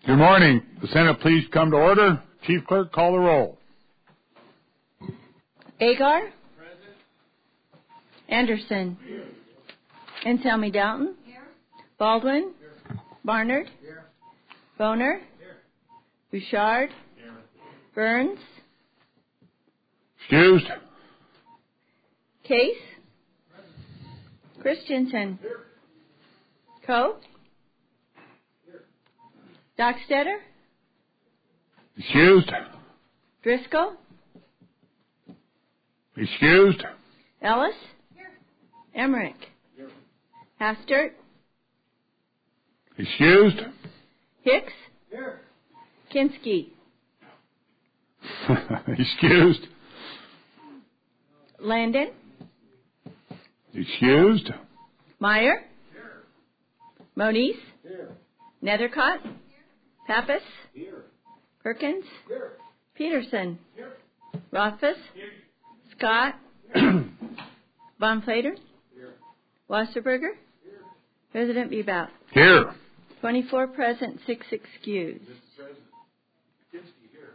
Good morning. The Senate, please come to order. Chief Clerk, call the roll. Agar? Present. Anderson? Here. Anselmi Dalton? Here. Baldwin? Here. Barnard? Here. Boner? Here. Bouchard? Here. Burns? Excused. Case? Present. Christensen? Here. Coe? Here. Dockstetter? Excused. Driscoll? Excused. Ellis? Here. Emmerich? Here. Hastert? Excused. Hicks? Here. Kinski? Excused. Landon? Excused. Meyer? Here. Moniz? Here. Nethercott? Here. Pappas? Here. Perkins? Here. Peterson? Here. Rothfuss? Here. Scott? Von Plater? Here. Wasserberger? Here. President Bebout? Here. 24 present, 6 excused. Mr. President, Kinski here.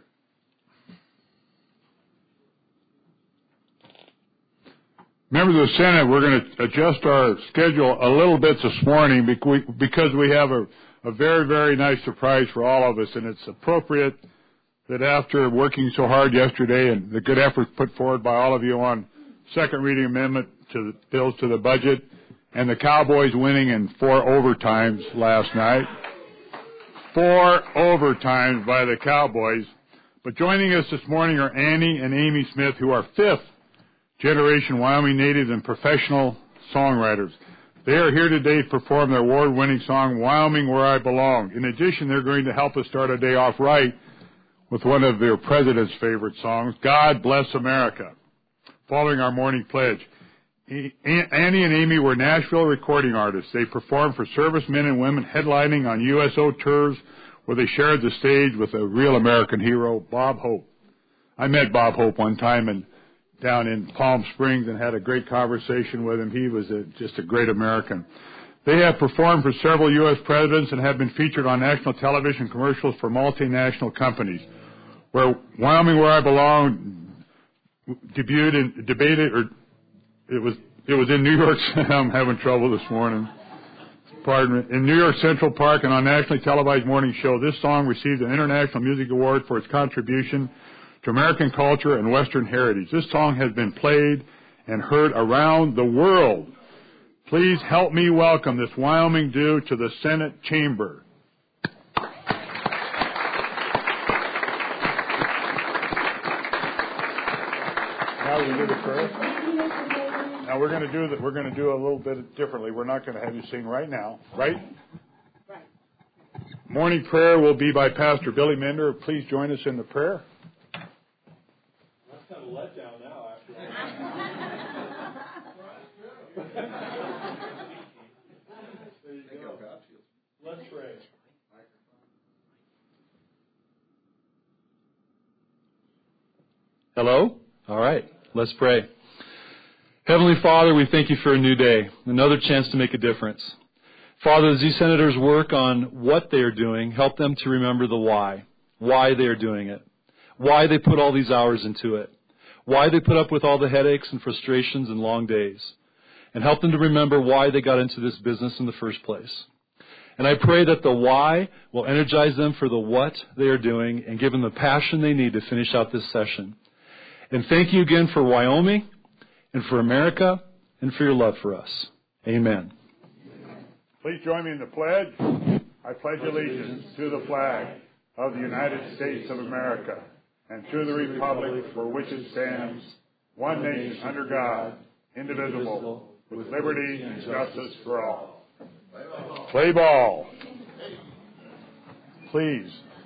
Members of the Senate, we're going to adjust our schedule a little bit this morning because we have a very, very nice surprise for all of us, and it's appropriate that after working so hard yesterday and the good effort put forward by all of you on second reading amendment to the bills to the budget and the Cowboys winning in 4 overtimes last night. 4 overtimes by the Cowboys. But joining us this morning are Annie and Amy Smith, who are 5th generation Wyoming natives and professional songwriters. They are here today to perform their award-winning song, Wyoming Where I Belong. In addition, they're going to help us start our day off right with one of their president's favorite songs, God Bless America, following our morning pledge. Annie and Amy were Nashville recording artists. They performed for servicemen and women headlining on USO tours where they shared the stage with a real American hero, Bob Hope. I met Bob Hope one time down in Palm Springs and had a great conversation with him. He was just a great American. They have performed for several U.S. presidents and have been featured on national television commercials for multinational companies. Where Wyoming Where I Belong debuted and debated, or it was in New York. I'm having trouble this morning. Pardon me. In New York Central Park and on nationally televised morning show, this song received an International Music Award for its contribution to American culture and Western heritage. This song has been played and heard around the world. Please help me welcome this Wyoming duo to the Senate chamber. Now we do the prayer. Now we're going to do a little bit differently. We're not going to have you sing right now, right? Right. Morning prayer will be by Pastor Billy Minder. Please join us in the prayer. That's kind of a letdown now after There you go. Let's pray. Hello? All right. Let's pray. Heavenly Father, we thank you for a new day, another chance to make a difference. Father, as these senators work on what they are doing, help them to remember the why they are doing it, why they put all these hours into it, why they put up with all the headaches and frustrations and long days, and help them to remember why they got into this business in the first place. And I pray that the why will energize them for the what they are doing and give them the passion they need to finish out this session. And thank you again for Wyoming and for America and for your love for us. Amen. Please join me in the pledge. I pledge allegiance to the flag of the United States of America and to the republic for which it stands, one nation under God, indivisible, with liberty and justice for all. Play ball. Please.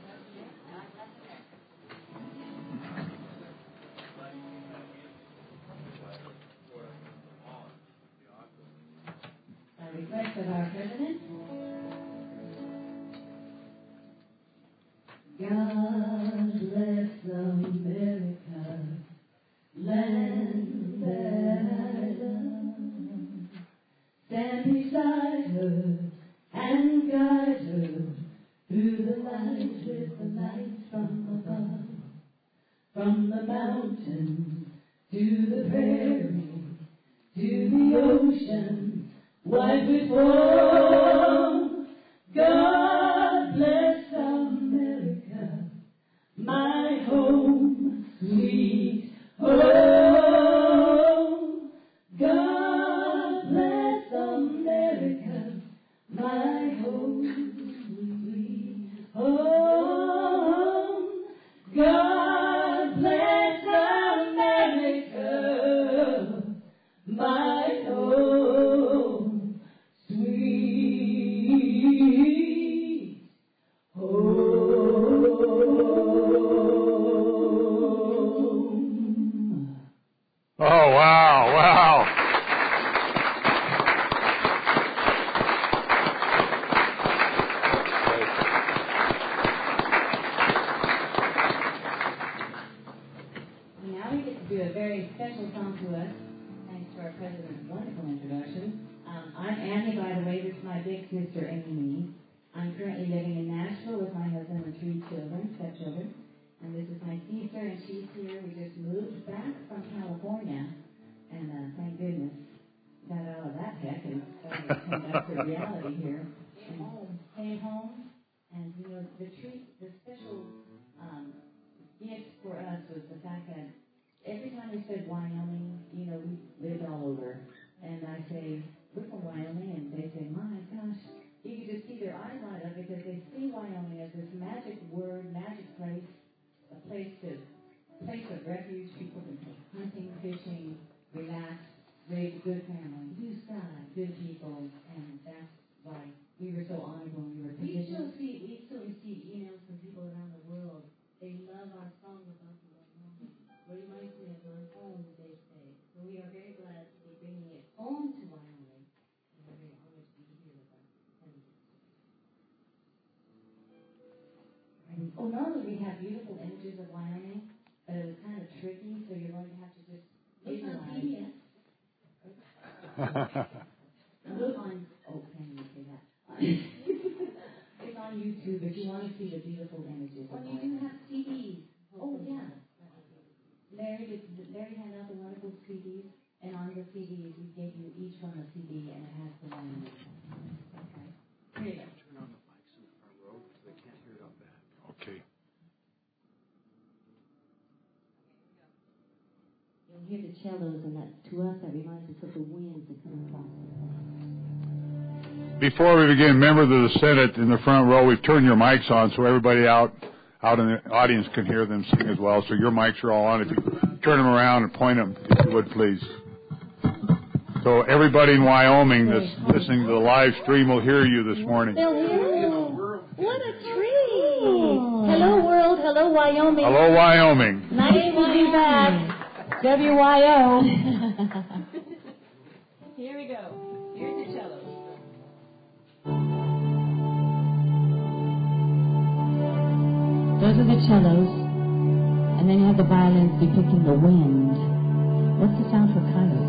A request of our President. God bless America, land that I love. Stand beside her and guide her through the light mountain, to the prairie, to the ocean, white with foam. God bless America, my home, sweet home. God bless America, my home, sweet home. God bless America, my home, sweet home. Oh, wow, wow. Now we get to do a very special song to us, thanks to our president's wonderful introduction. I'm Annie, by the way. This is my big sister, Amy. I'm currently living in Nashville with my husband and 3 children, stepchildren. And this is my sister, and she's here. We just moved back from California, and thank goodness got out of that heck and started to come back to reality here. Came home, and you know the special gift for us was the fact that every time we said Wyoming, you know, we lived all over. And I say, we're from Wyoming, and they say, my gosh, you can just see their eyes light up because they see Wyoming as this magic word, magic place, a place of refuge. People can go hunting, fishing, relax, raise a good family, blue sky, good people, and that's why we were so honored when we were positioned. We still receive emails from people around the world. They love our song about the Wyoming. What reminds me of going home, they say. So we are very glad to be bringing it home to Wyoming. And we're very honored to be here with our president. Oh, normally we have beautiful images of Wyoming, but it was kind of tricky, so you're going to have to just visualize. Look on, can you say that? It's on YouTube if you want to see the beautiful images. Oh, you do have CDs. Oh, yeah. Larry had out the wonderful CDs, and on the CDs, we gave you each one a CD, and it has the one. Okay. Here you go. Turn on the mics in the front row so they can't hear it out back. Okay. You'll hear the cellos, and that to us, that reminds us of the winds that come across. Before we begin, members of the Senate in the front row, we've turned your mics on so everybody out in the audience can hear them sing as well. So your mics are all on. If you turn them around and point them, if you would, please. So everybody in Wyoming that's listening to the live stream will hear you this morning. They'll hear you. What a treat. Hello, world. Hello, Wyoming. Hello, Wyoming. Nice to be back. WYO. Here we go. Here's the cellos. Those are the cellos, and then you have the violins depicting the wind. What's the sound for coyotes?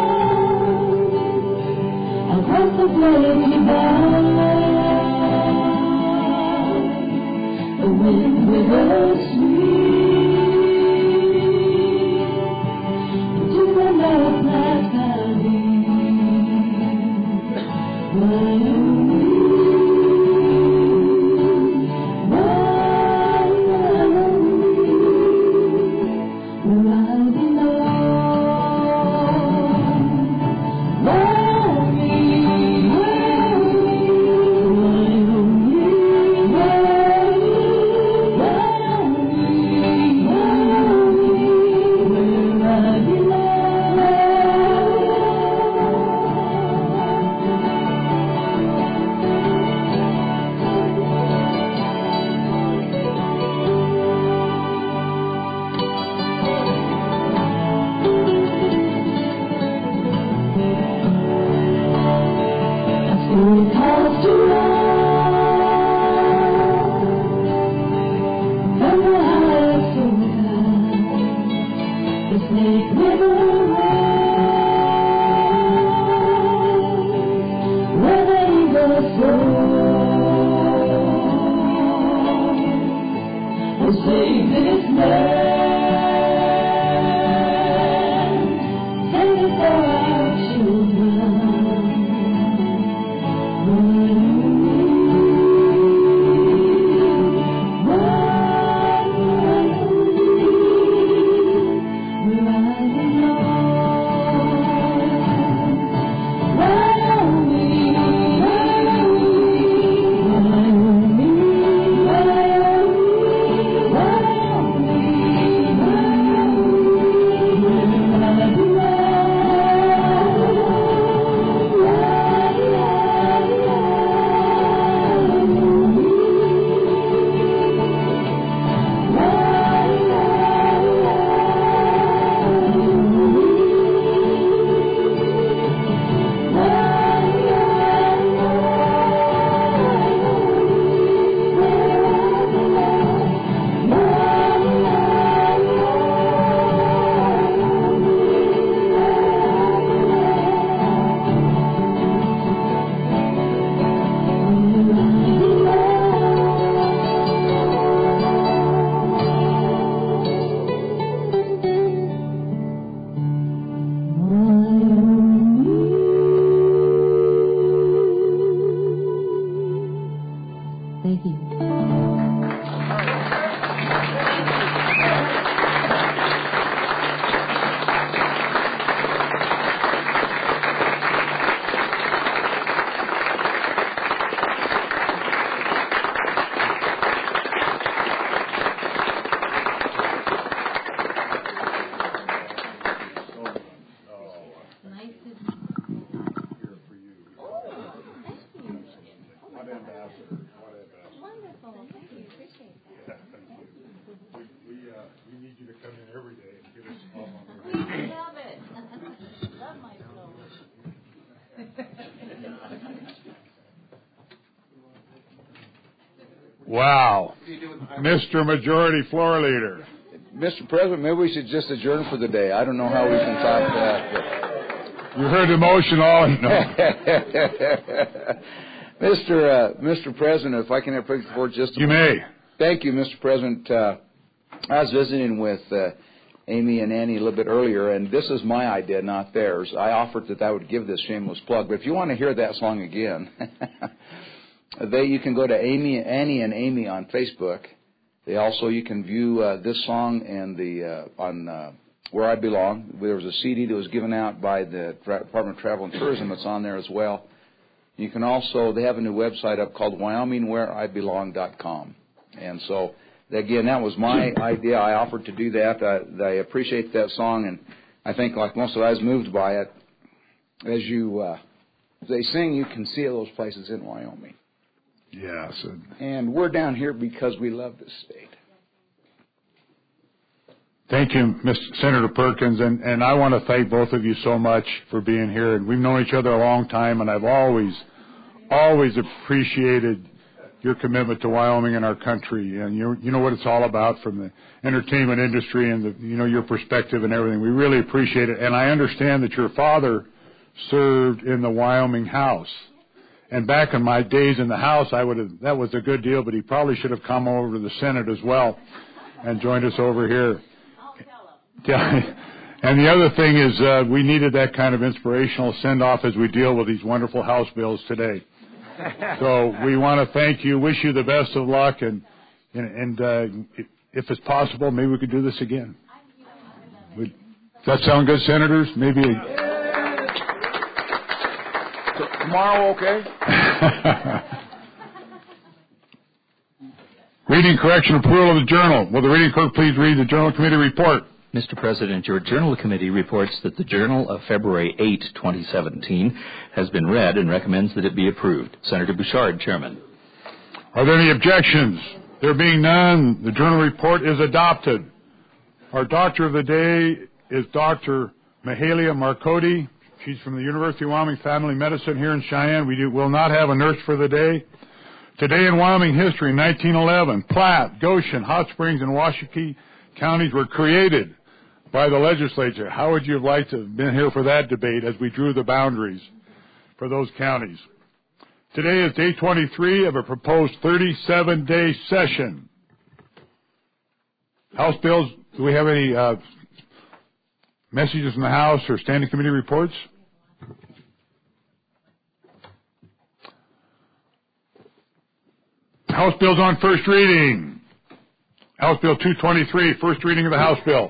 Across the Wow. Mr. Majority Floor Leader. Mr. President, maybe we should just adjourn for the day. I don't know how we can top that. You heard the motion all. Mr. President, if I can have the floor just a You moment. may. Thank you, Mr. President. I was visiting with Amy and Annie a little bit earlier, and this is my idea, not theirs. I offered that I would give this shameless plug, but if you want to hear that song again, you can go to Annie and Amy on Facebook. You can view this song and on Where I Belong. There was a CD that was given out by the Department of Travel and Tourism. It's on there as well. You can also, they have a new website up called WyomingWhereIBelong.com. And so, again, that was my idea. I offered to do that. I appreciate that song, and I think, like most of us, I was moved by it. As they sing, you can see those places in Wyoming. Yes. And we're down here because we love this state. Thank you, Mr. Senator Perkins, and I want to thank both of you so much for being here. And we've known each other a long time, and I've always appreciated your commitment to Wyoming and our country. And you know what it's all about from the entertainment industry and your perspective and everything. We really appreciate it. And I understand that your father served in the Wyoming House. And back in my days in the House, that was a good deal, but he probably should have come over to the Senate as well and joined us over here. Yeah. And the other thing is we needed that kind of inspirational send-off as we deal with these wonderful House bills today. So we want to thank you, wish you the best of luck, and if it's possible, maybe we could do this again. Does that sound good, Senators? Maybe. Tomorrow, okay? Reading correction approval of the journal. Will the reading clerk please read the Journal Committee report? Mr. President, your Journal Committee reports that the Journal of February 8, 2017 has been read and recommends that it be approved. Senator Bouchard, Chairman. Are there any objections? There being none, the Journal report is adopted. Our doctor of the day is Dr. Mahalia Marcotti. She's from the University of Wyoming Family Medicine here in Cheyenne. We will not have a nurse for the day. Today in Wyoming history, in 1911, Platte, Goshen, Hot Springs, and Washakie counties were created by the legislature. How would you have liked to have been here for that debate as we drew the boundaries for those counties? Today is day 23 of a proposed 37-day session. House bills, do we have any messages from the House or standing committee reports? House bills on first reading. House Bill 223, first reading of the House bill.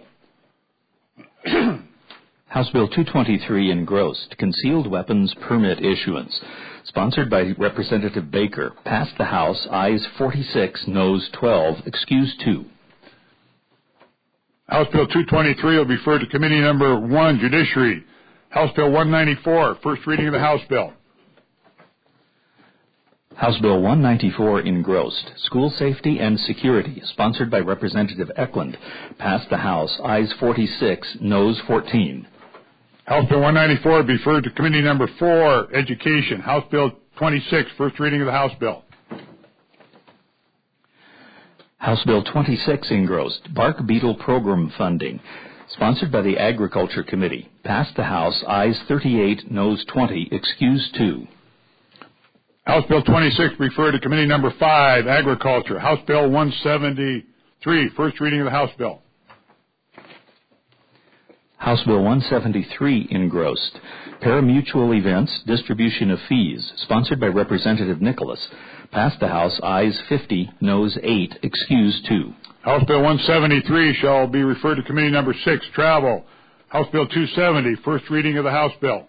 House Bill 223 engrossed, concealed weapons permit issuance, sponsored by Representative Baker, passed the House, ayes 46, noes 12, excused 2. House Bill 223 will be referred to Committee Number 1, Judiciary. House Bill 194, first reading of the House bill. House Bill 194 engrossed, school safety and security, sponsored by Representative Eklund, passed the House, ayes 46, noes 14. House Bill 194 will be referred to Committee Number 4, Education. House Bill 26, first reading of the House bill. House Bill 26 engrossed, bark beetle program funding, sponsored by the Agriculture Committee, passed the House, ayes 38, noes 20, excused 2. House Bill 26 referred to Committee Number 5, Agriculture. House Bill 173, first reading of the House bill. House Bill 173 engrossed, parimutuel events, distribution of fees, sponsored by Representative Nicholas, passed the House, ayes 50, noes 8, excused 2. House Bill 173 shall be referred to Committee Number 6, Travel. House Bill 270, first reading of the House bill.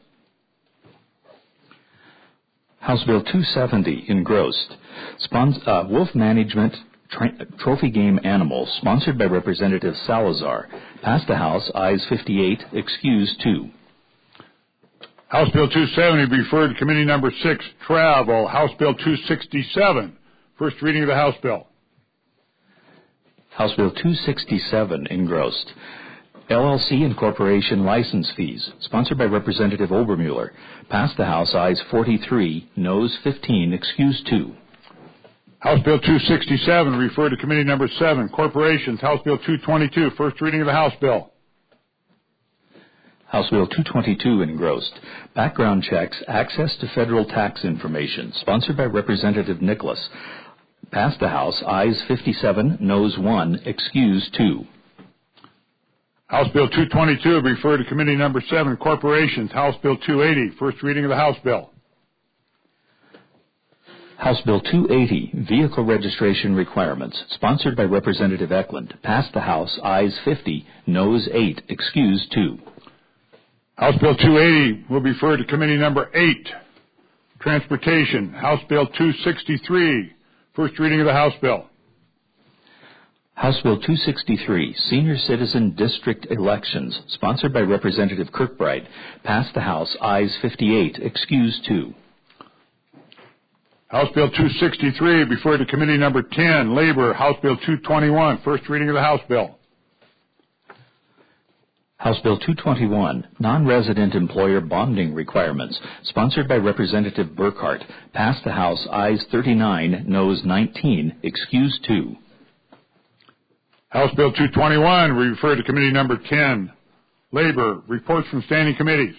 House Bill 270 engrossed, wolf management trophy game animals, sponsored by Representative Salazar, passed the House, ayes 58, excused 2. House Bill 270 be referred to Committee Number 6, Travel. House Bill 267, first reading of the House bill. House Bill 267 engrossed, LLC and corporation license fees, sponsored by Representative Obermuller, passed the House, ayes 43, noes 15, excused 2. House Bill 267 referred to Committee Number 7, Corporations. House Bill 222, first reading of the House bill. House Bill 222 engrossed, background checks, access to federal tax information, sponsored by Representative Nicholas, passed the House, ayes 57, noes 1, excused 2. House Bill 222 referred to Committee Number 7, Corporations. House Bill 280, first reading of the House bill. House Bill 280, vehicle registration requirements, sponsored by Representative Eklund, passed the House, ayes 50, noes 8, excused 2. House Bill 280 will be referred to Committee Number 8, Transportation. House Bill 263, first reading of the House bill. House Bill 263, Senior Citizen District Elections, sponsored by Representative Kirkbride, passed the House, ayes 58, excused 2. House Bill 263 referred to Committee Number 10, Labor. House Bill 221, first reading of the House bill. House Bill 221, Non-Resident Employer Bonding Requirements, sponsored by Representative Burkhart, passed the House, ayes 39, noes 19, excused 2. House Bill 221 referred to Committee Number 10, Labor. Reports from standing committees.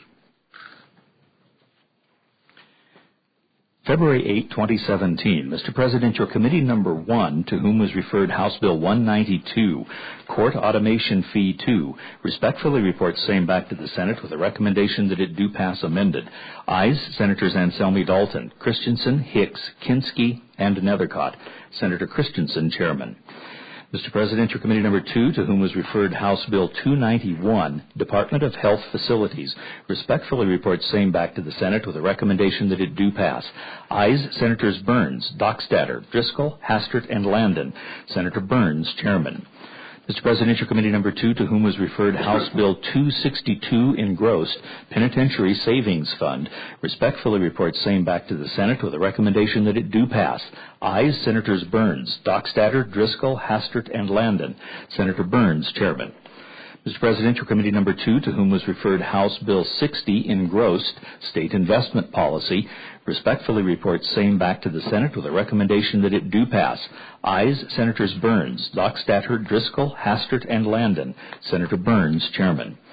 February 8, 2017. Mr. President, your Committee Number 1, to whom was referred House Bill 192, Court Automation Fee 2, respectfully reports same back to the Senate with a recommendation that it do pass amended. Ayes, Senators Anselmi Dalton, Christensen, Hicks, Kinski, and Nethercott. Senator Christensen, Chairman. Mr. President, your Committee Number 2, to whom was referred House Bill 291, Department of Health Facilities, respectfully reports same back to the Senate with a recommendation that it do pass. Ayes, Senators Burns, Dockstader, Driscoll, Hastert, and Landon. Senator Burns, Chairman. Mr. President, your Committee Number 2, to whom was referred House Bill 262, engrossed, Penitentiary Savings Fund, respectfully reports same back to the Senate with a recommendation that it do pass. Ayes, Senators Burns, Dockstader, Driscoll, Hastert, and Landon. Senator Burns, Chairman. Mr. President, your Committee Number 2, to whom was referred House Bill 60, engrossed, State Investment Policy, respectfully reports same back to the Senate with a recommendation that it do pass. Ayes, Senators Burns, Dockstader, Driscoll, Hastert, and Landon. Senator Burns, Chairman.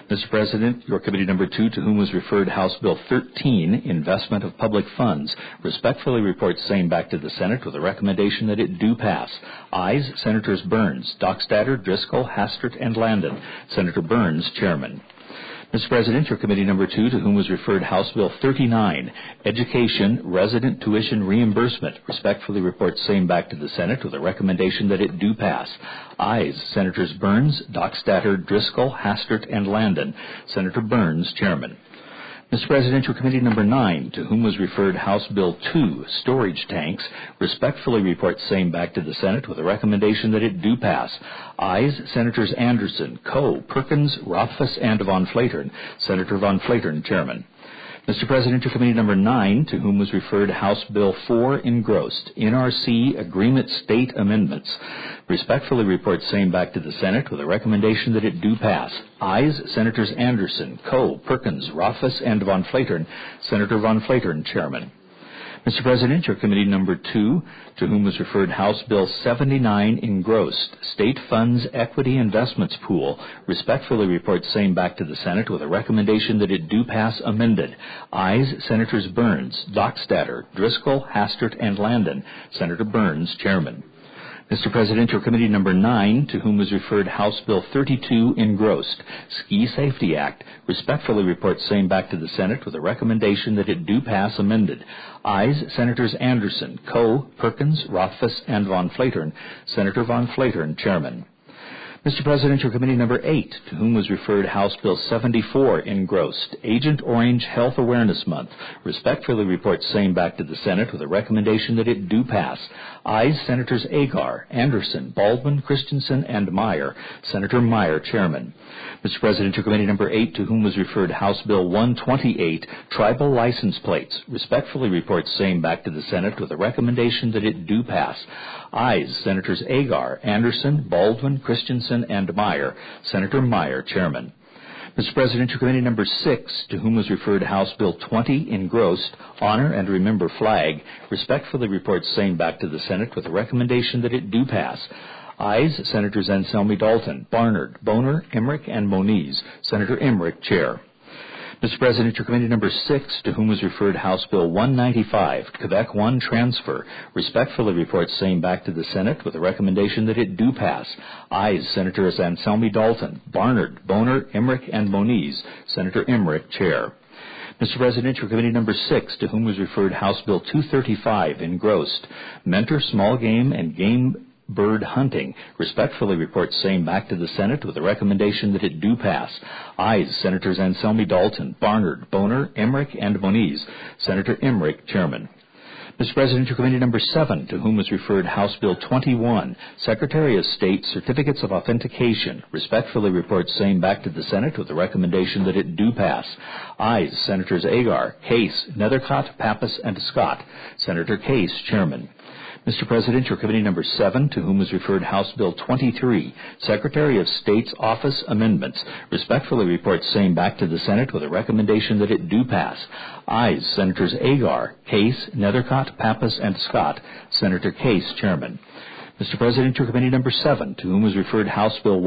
Mr. President, your committee number 2, to whom was referred House Bill 13, Investment of Public Funds, respectfully reports same back to the Senate with a recommendation that it do pass. Ayes, Senators Burns, Dockstader, Driscoll, Hastert, and Landon. Senator Burns, Chairman. Mr. President, your committee number 2, to whom was referred House Bill 39, Education Resident Tuition Reimbursement, respectfully reports same back to the Senate with a recommendation that it do pass. Ayes, Senators Burns, Dockstader, Driscoll, Hastert, and Landon. Senator Burns, Chairman. Mr. President, your committee number 9, to whom was referred House Bill 2, Storage Tanks, respectfully reports same back to the Senate with a recommendation that it do pass. Ayes, Senators Anderson, Coe, Perkins, Rothfuss, and Von Flatern. Senator Von Flatern, Chairman. Mr. President, your committee number 9, to whom was referred House Bill 4, engrossed, NRC Agreement State Amendments, respectfully reports same back to the Senate with a recommendation that it do pass. Ayes, Senators Anderson, Coe, Perkins, Rothfuss, and Von Flatern. Senator Von Flatern, Chairman. Mr. President, your committee number 2, to whom was referred House Bill 79, engrossed, State Funds Equity Investments Pool, respectfully reports same back to the Senate with a recommendation that it do pass amended. Ayes, Senators Burns, Dockstader, Driscoll, Hastert, and Landon. Senator Burns, Chairman. Mr. President, your committee number 9, to whom was referred House Bill 32, engrossed, Ski Safety Act, respectfully reports same back to the Senate with a recommendation that it do pass amended. Ayes, Senators Anderson, Coe, Perkins, Rothfuss, and Von Flatern. Senator Von Flatern, Chairman. Mr. President, your committee number 8, to whom was referred House Bill 74, engrossed, Agent Orange Health Awareness Month, respectfully reports same back to the Senate with a recommendation that it do pass. Ayes, Senators Agar, Anderson, Baldwin, Christensen, and Meyer. Senator Meyer, Chairman. Mr. President, your committee number 8, to whom was referred House Bill 128, Tribal License Plates, respectfully reports same back to the Senate with a recommendation that it do pass. Ayes, Senators Agar, Anderson, Baldwin, Christensen, and Meyer. Senator Meyer, Chairman. Mr. President, your committee number 6, to whom was referred House Bill 20, engrossed, Honor and Remember Flag, respectfully reports same back to the Senate with a recommendation that it do pass. Ayes, Senators Anselmi Dalton, Barnard, Boner, Emmerich, and Moniz. Senator Emmerich, Chair. Mr. President, your committee number 6, to whom was referred House Bill 195, Quebec One Transfer, respectfully reports same back to the Senate with a recommendation that it do pass. Ayes, Senators Anselmi Dalton, Barnard, Boner, Emmerich, and Moniz. Senator Emmerich, Chair. Mr. President, your committee number 6, to whom was referred House Bill 235, engrossed, Mentor Small Game and Game Bird Hunting, respectfully reports same back to the Senate with a recommendation that it do pass. Ayes, Senators Anselmi Dalton, Barnard, Boner, Emmerich, and Moniz. Senator Emmerich, Chairman. Mr. President, your committee number 7, to whom was referred House Bill 21, Secretary of State Certificates of Authentication, respectfully reports same back to the Senate with a recommendation that it do pass. Ayes, Senators Agar, Case, Nethercott, Pappas, and Scott. Senator Case, Chairman. Mr. President, your committee number 7, to whom was referred House Bill 23, Secretary of State's Office Amendments, respectfully reports same back to the Senate with a recommendation that it do pass. Ayes, Senators Agar, Case, Nethercott, Pappas, and Scott. Senator Case, Chairman. Mr. President, your committee number 7, to whom was referred House Bill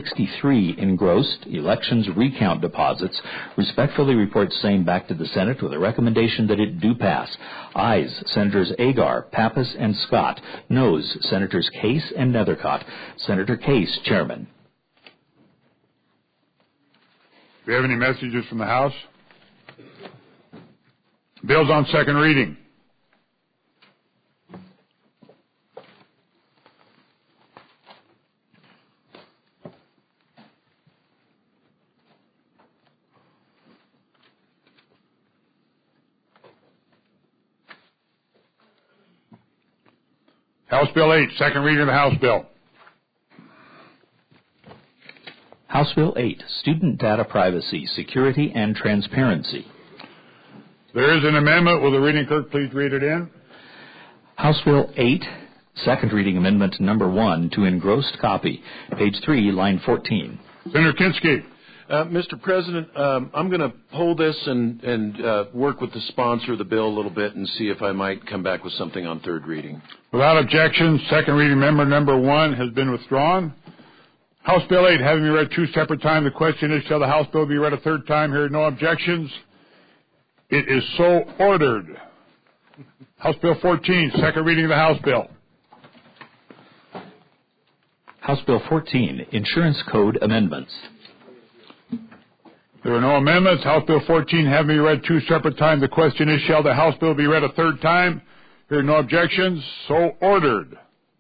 163, engrossed, Elections Recount Deposits, respectfully reports same back to the Senate with a recommendation that it do pass. Ayes, Senators Agar, Pappas, and Scott. Noes, Senators Case and Nethercott. Senator Case, Chairman. Do we have any messages from the House? Bills on second reading. House Bill 8, second reading of the House Bill. House Bill 8, Student Data Privacy, Security, and Transparency. There is an amendment. Will the reading clerk please read it in? House Bill 8, second reading amendment number 1 to engrossed copy, page 3, line 14. Senator Kinski. Mr. President, I'm going to hold this and work with the sponsor of the bill a little bit and see if I might come back with something on third reading. Without objection, second reading amendment number 1 has been withdrawn. House Bill 8, having been read two separate times, the question is, shall the House Bill be read a third time? Here are no objections. It is so ordered. House Bill 14, second reading of the House Bill. House Bill 14, Insurance Code Amendments. There are no amendments. House Bill 14 having been read two separate times. The question is, shall the House Bill be read a third time? Here are no objections. So ordered.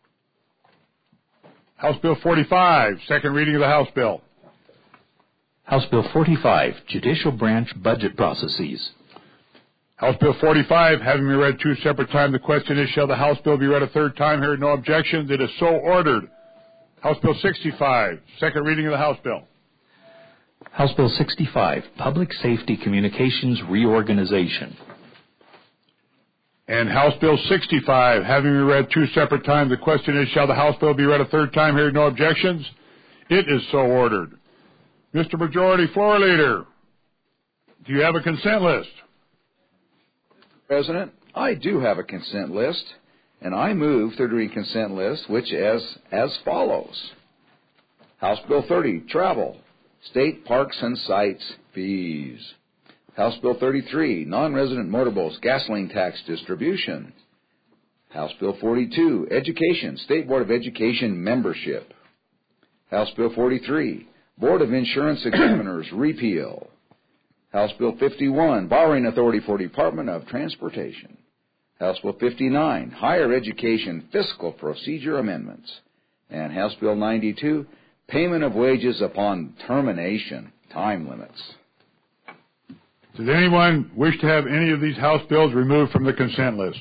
House Bill 45, second reading of the House Bill. House Bill 45, Judicial Branch Budget Processes. House Bill 45 having been read two separate times. The question is, shall the House Bill be read a third time? Here are no objections. It is so ordered. House Bill 65, second reading of the House Bill. House Bill 65, Public Safety Communications Reorganization. And House Bill 65, having been read two separate times, the question is, shall the House Bill be read a third time? Here are no objections. It is so ordered. Mr. Majority Floor Leader, do you have a consent list? President, I do have a consent list, and I move third reading consent list, which as follows. House Bill 30, Travel, State Parks and Sites Fees. House Bill 33, Non-Resident Motorboats Gasoline Tax Distribution. House Bill 42, Education, State Board of Education Membership. House Bill 43, Board of Insurance Examiners Repeal. House Bill 51, Borrowing Authority for Department of Transportation. House Bill 59, Higher Education Fiscal Procedure Amendments. And House Bill 92, Payment of Wages Upon Termination, Time Limits. Does anyone wish to have any of these House bills removed from the consent list?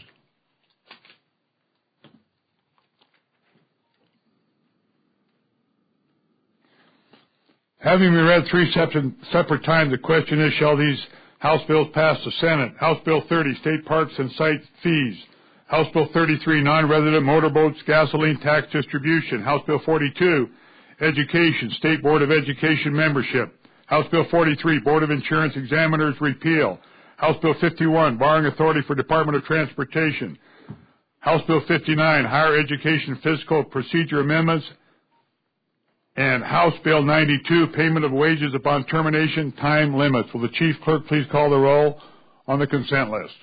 Having been read three separate times, the question is, shall these House bills pass the Senate? House Bill 30, State Parks and Site Fees. House Bill 33, Non-Resident Motorboats Gasoline Tax Distribution. House Bill 42, Education, State Board of Education Membership. House Bill 43, Board of Insurance Examiners Repeal. House Bill 51, Borrowing Authority for Department of Transportation. House Bill 59, Higher Education Fiscal Procedure Amendments. And House Bill 92, Payment of Wages Upon Termination, Time Limits. Will the Chief Clerk please call the roll on the consent list?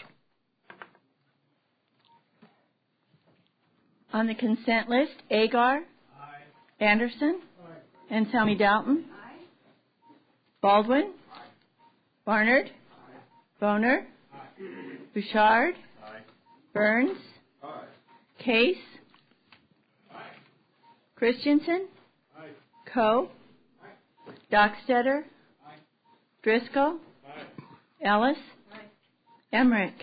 On the consent list, Agar. Aye. Anderson. Aye. Anselmi Dalton. Aye. Baldwin. Aye. Barnard. Aye. Boner. Aye. Bouchard. Aye. Burns. Aye. Case. Aye. Christensen. Aye. Coe. Aye. Dockstetter. Aye. Driscoll. Aye. Ellis. Aye. Emmerich.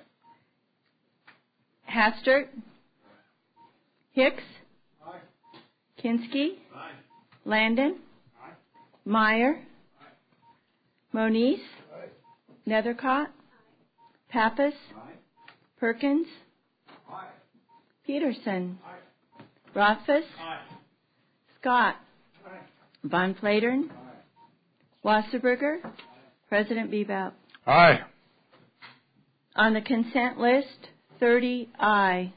Aye. Hastert. Hicks. Aye. Kinski. Aye. Landon. Aye. Meyer. Aye. Moniz. Aye. Nethercott. Aye. Pappas. Aye. Perkins. Aye. Peterson. Aye. Rothfuss. Aye. Scott. Aye. Von Flatern. Aye. Wasserberger. Aye. President Bebout. Aye. On the consent list, 30 aye.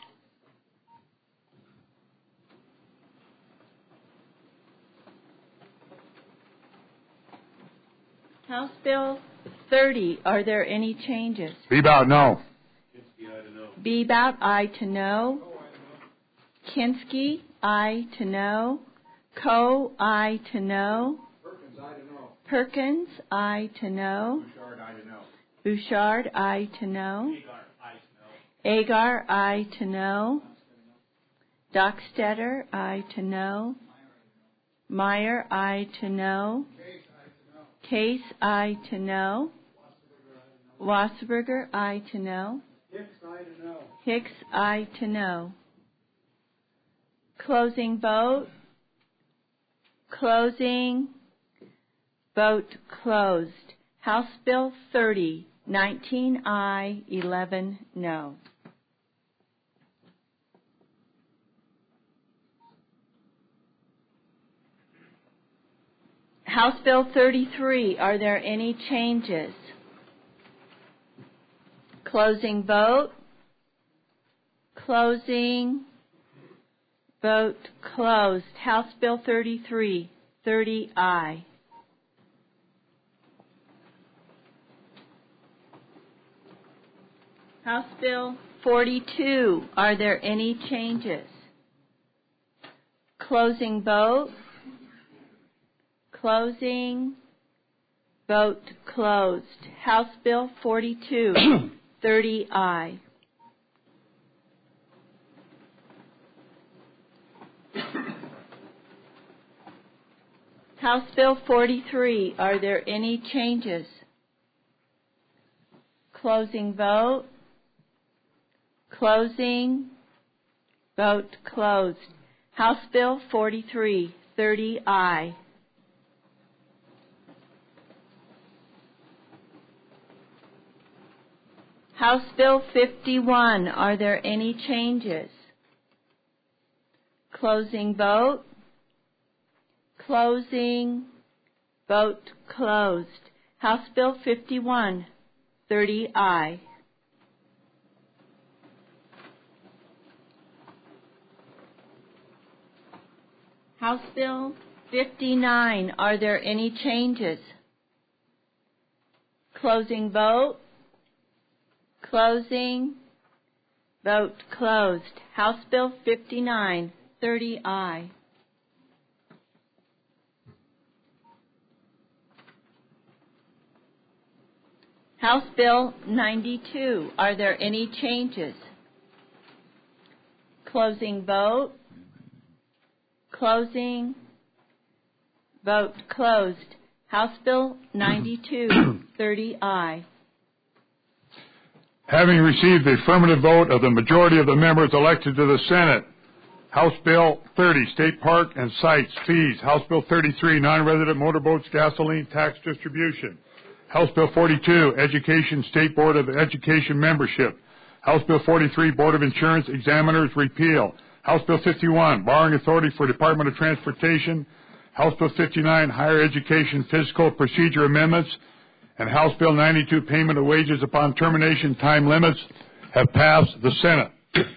House Bill 30, are there any changes? Bebout, no. Bebout, aye to no. Kinski, aye to no. Coe, aye to no. Perkins, aye to no. Bouchard, aye to no. Agar, aye to no. Dockstetter, aye to no. Meyer, aye to no. Case, aye to no. Wasserberger, aye to no. Hicks, aye to no. Closing vote. Closing. Vote closed. House Bill 30, 19 aye, 11 no. House Bill 33, are there any changes? Closing vote. Closing. Vote closed. House Bill 33, 30 aye. House Bill 42, are there any changes? Closing vote. Closing. Vote closed. House Bill 42, 30 aye. House Bill 43, are there any changes? Closing vote. Closing. Vote closed. House Bill 43, 30 aye. House Bill 51, are there any changes? Closing vote. Closing. Vote closed. House Bill 51, 30 aye. House Bill 59, are there any changes? Closing vote. Closing. Vote closed. House Bill 59, 30 aye. House Bill 92, are there any changes? Closing vote. Closing. Vote closed. House Bill 92, 30 aye. Having received the affirmative vote of the majority of the members elected to the Senate, House Bill 30, State Park and Sites Fees. House Bill 33, Non-Resident Motorboats Gasoline Tax Distribution. House Bill 42, Education State Board of Education Membership. House Bill 43, Board of Insurance Examiners Repeal. House Bill 51, Borrowing Authority for Department of Transportation. House Bill 59, Higher Education Fiscal Procedure Amendments. And House Bill 92, Payment of Wages Upon Termination Time Limits, have passed the Senate.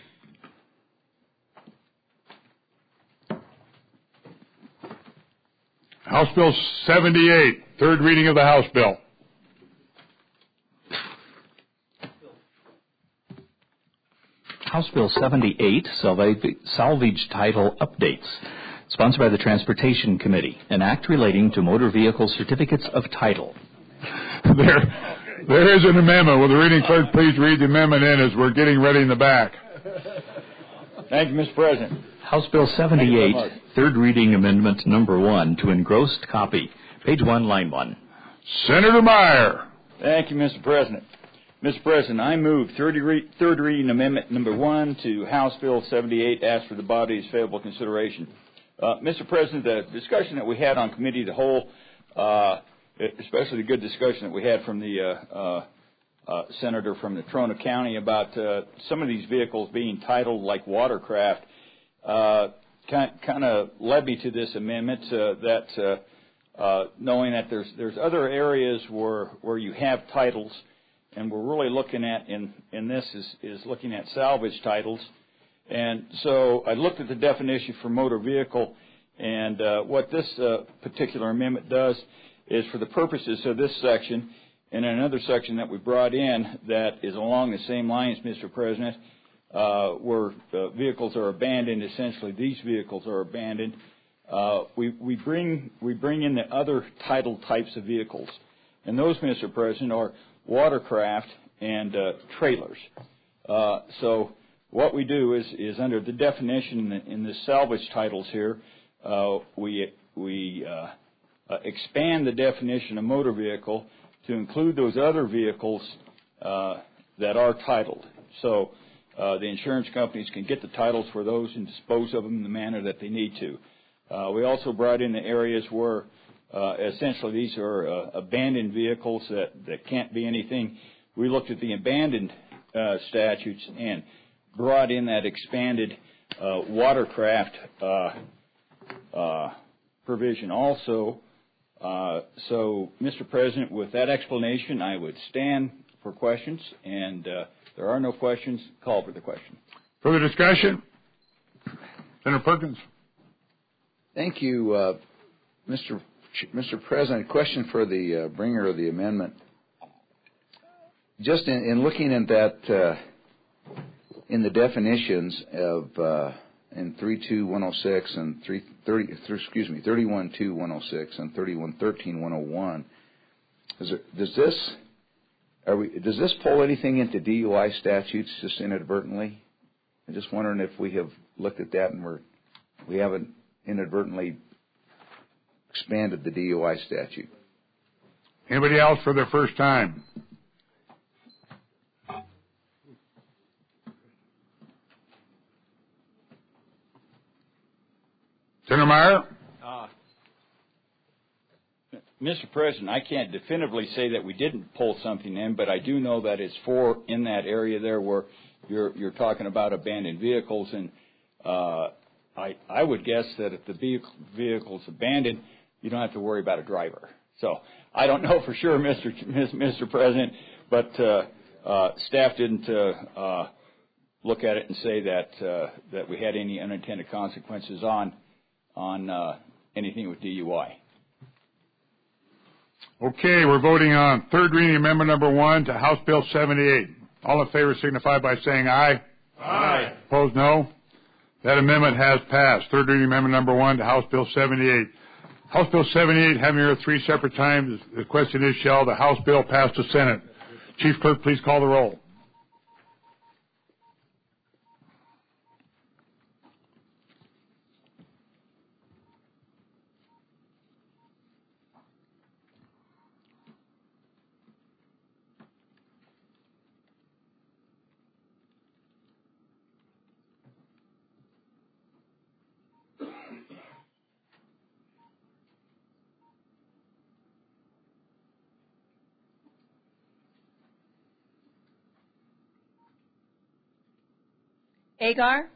House Bill 78, third reading of the House Bill. House Bill 78, Salvage Title Updates, sponsored by the Transportation Committee, an act relating to motor vehicle certificates of title. There is an amendment. Will the reading clerk please read the amendment in as we're getting ready in the back? Thank you, Mr. President. House Bill 78, third reading amendment number 1 to engrossed copy, page 1, line 1. Senator Meyer. Thank you, Mr. President. Mr. President, I move third reading amendment number 1 to House Bill 78, ask for the body's favorable consideration. Mr. President, the discussion that we had on committee of the whole, especially the good discussion that we had from the senator from Natrona County about some of these vehicles being titled like watercraft, kind of led me to this amendment that knowing that there's other areas where you have titles, and we're really looking at in this is looking at salvage titles. And so I looked at the definition for motor vehicle, and what this particular amendment does is for the purposes of this section and another section that we brought in that is along the same lines, Mr. President, where vehicles are abandoned, essentially these vehicles are abandoned, we bring in the other title types of vehicles. And those, Mr. President, are watercraft and trailers. So what we do is under the definition in the salvage titles here, we expand the definition of motor vehicle to include those other vehicles that are titled. So the insurance companies can get the titles for those and dispose of them in the manner that they need to. We also brought in the areas where essentially these are abandoned vehicles that can't be anything. We looked at the abandoned statutes and brought in that expanded watercraft provision also. So, Mr. President, with that explanation, I would stand for questions, and there are no questions. Call for the question. Further discussion? Senator Perkins. Thank you, Mr. President. Question for the bringer of the amendment. Just in looking at that, in the definitions of in 32106 and 312-106 and 3113-101, does this pull anything into DUI statutes just inadvertently? I'm just wondering if we have looked at that and we haven't inadvertently expanded the DUI statute. Anybody else for their first time? Senator Meyer? Mr. President, I can't definitively say that we didn't pull something in, but I do know that it's in that area there where you're talking about abandoned vehicles, and I would guess that if the vehicle's abandoned, you don't have to worry about a driver. So I don't know for sure, Mr. President, but staff didn't look at it and say that we had any unintended consequences on anything with DUI. Okay, we're voting on third reading amendment number 1 to House Bill 78. All in favor signify by saying aye. Aye. Opposed, no. That amendment has passed. Third reading amendment number 1 to House Bill 78. House Bill 78 having heard 3 separate times. The question is, shall the House bill pass the Senate? Chief Clerk, please call the roll. Agar?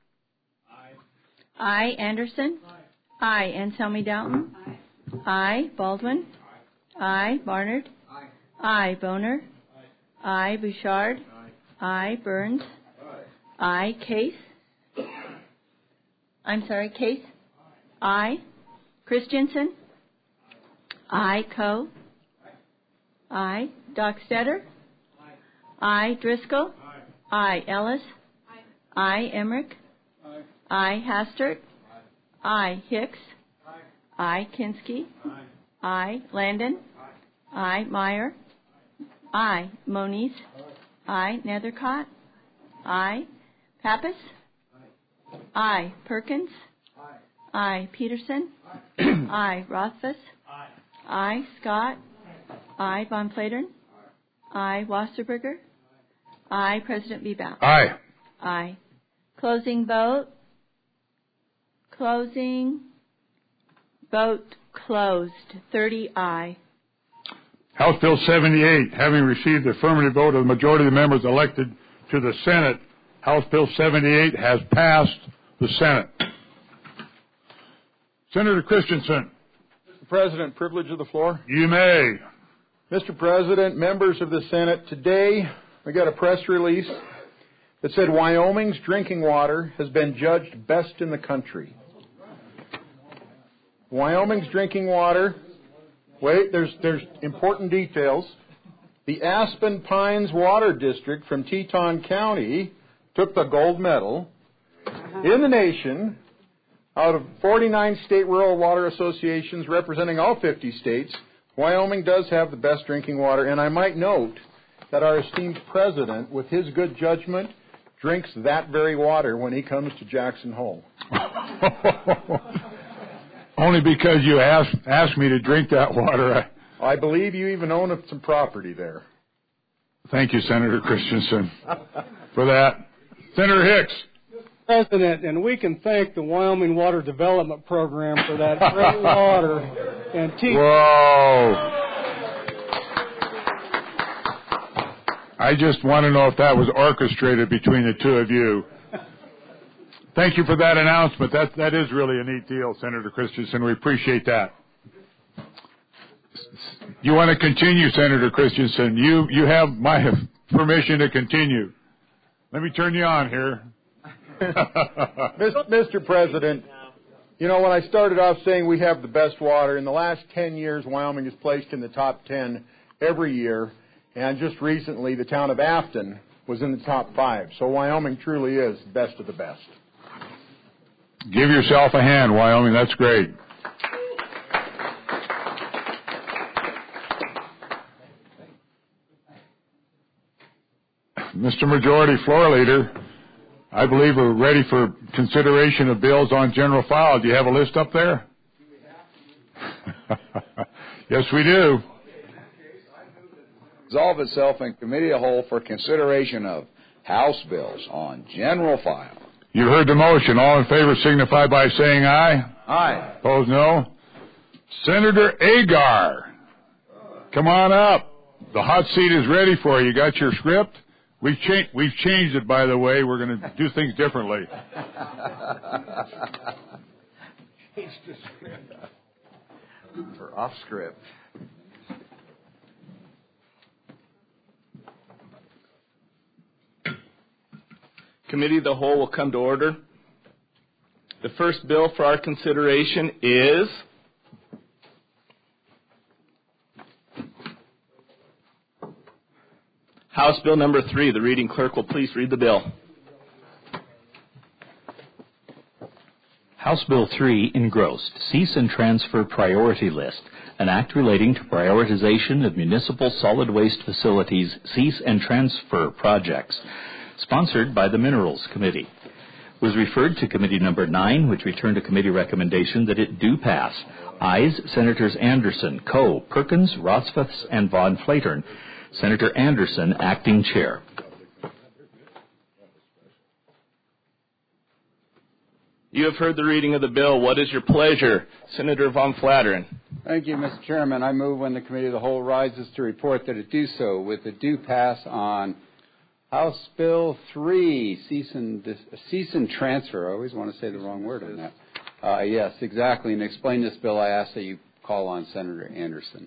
Aye. Anderson? Aye. Anselmi Dalton? Aye. Baldwin? Aye. Barnard? Aye. Boner? Aye. Bouchard? Aye. Burns? Aye. Case? Case? Aye. Christensen? Aye. Coe? Aye. Dockstetter? Aye. Driscoll? Aye. Ellis? Aye. Emmerich? Aye. Hastert? Aye. Hicks? Aye. Kinski? Aye. Landon? Aye. Meyer? Aye. Moniz? Aye. Nethercott? Aye. Pappas? Aye. Perkins? Aye. Peterson? Aye. Rothfuss? Aye. Scott? Aye. Von Flatern? Aye. Wasserberger? Aye. President Bebout? Aye. Aye. Closing vote. Closing. Vote closed. 30 aye. House Bill 78, having received the affirmative vote of the majority of the members elected to the Senate, House Bill 78 has passed the Senate. Senator Christensen. Mr. President, privilege of the floor. You may. Mr. President, members of the Senate, today we got a press release that said Wyoming's drinking water has been judged best in the country. Wyoming's drinking water, there's important details. The Aspen Pines Water District from Teton County took the gold medal in the nation out of 49 state rural water associations representing all 50 states. Wyoming does have the best drinking water, and I might note that our esteemed president, with his good judgment, drinks that very water when he comes to Jackson Hole. Only because you asked me to drink that water. I believe you even own some property there. Thank you, Senator Christensen, for that. Senator Hicks. President, and we can thank the Wyoming Water Development Program for that great water and teach. Whoa. I just want to know if that was orchestrated between the two of you. Thank you for that announcement. That is really a neat deal, Senator Christensen. We appreciate that. You want to continue, Senator Christensen. You have my permission to continue. Let me turn you on here. Mr. President, you know, when I started off saying we have the best water, in the last 10 years, Wyoming is placed in the top 10 every year. And just recently, the town of Afton was in the top 5. So Wyoming truly is the best of the best. Give yourself a hand, Wyoming. That's great. Mr. Majority Floor Leader, I believe we're ready for consideration of bills on general file. Do you have a list up there? Yes, we do. Resolve itself in committee of the whole for consideration of House bills on general file. You heard the motion. All in favor signify by saying aye. Aye. Opposed, no. Senator Agar, come on up. The hot seat is ready for you. You got your script? We've changed it, by the way. We're going to do things differently. Changed the script. For off script. Committee of the Whole will come to order. The first bill for our consideration is House Bill number 3. The reading clerk will please read the bill. House Bill 3 engrossed, Cease and Transfer Priority List, an act relating to prioritization of municipal solid waste facilities cease and transfer projects, sponsored by the Minerals Committee. Was referred to Committee Number 9, which returned a committee recommendation that it do pass. Ayes, Senators Anderson, Coe, Perkins, Rotsfuth, and Von Flatern. Senator Anderson, acting chair. You have heard the reading of the bill. What is your pleasure? Senator Von Flatern. Thank you, Mr. Chairman. I move when the Committee of the Whole rises to report that it do so with the due pass on House Bill 3, cease and transfer. I always want to say the wrong word on that. Yes, exactly. And to explain this bill, I ask that you call on Senator Anderson.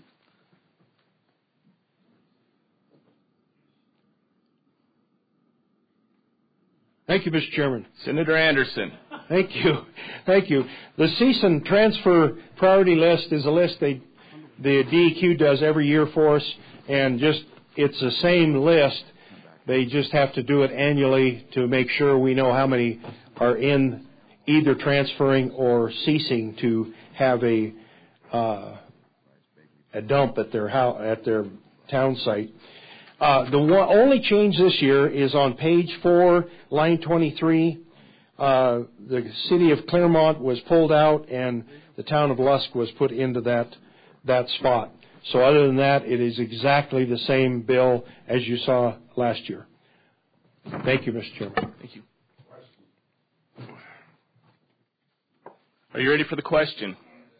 Thank you, Mr. Chairman. Senator Anderson. Thank you. Thank you. The cease and transfer priority list is a list the DEQ does every year for us, and it's the same list. They just have to do it annually to make sure we know how many are in either transferring or ceasing to have a dump at their town site. The only change this year is on page 4, line 23. The city of Claremont was pulled out, and the town of Lusk was put into that spot. So other than that, it is exactly the same bill as you saw last year. Thank you, Mr. Chairman. Thank you. Are you ready for the question?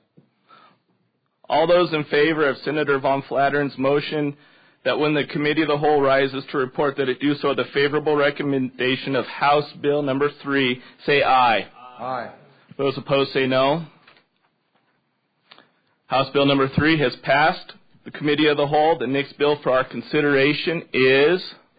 All those in favor of Senator Von Flatern's motion that when the Committee of the Whole rises to report that it do so the favorable recommendation of House Bill number 3, say aye. Aye. Those opposed say no. House Bill number 3 has passed the Committee of the Whole. The next bill for our consideration is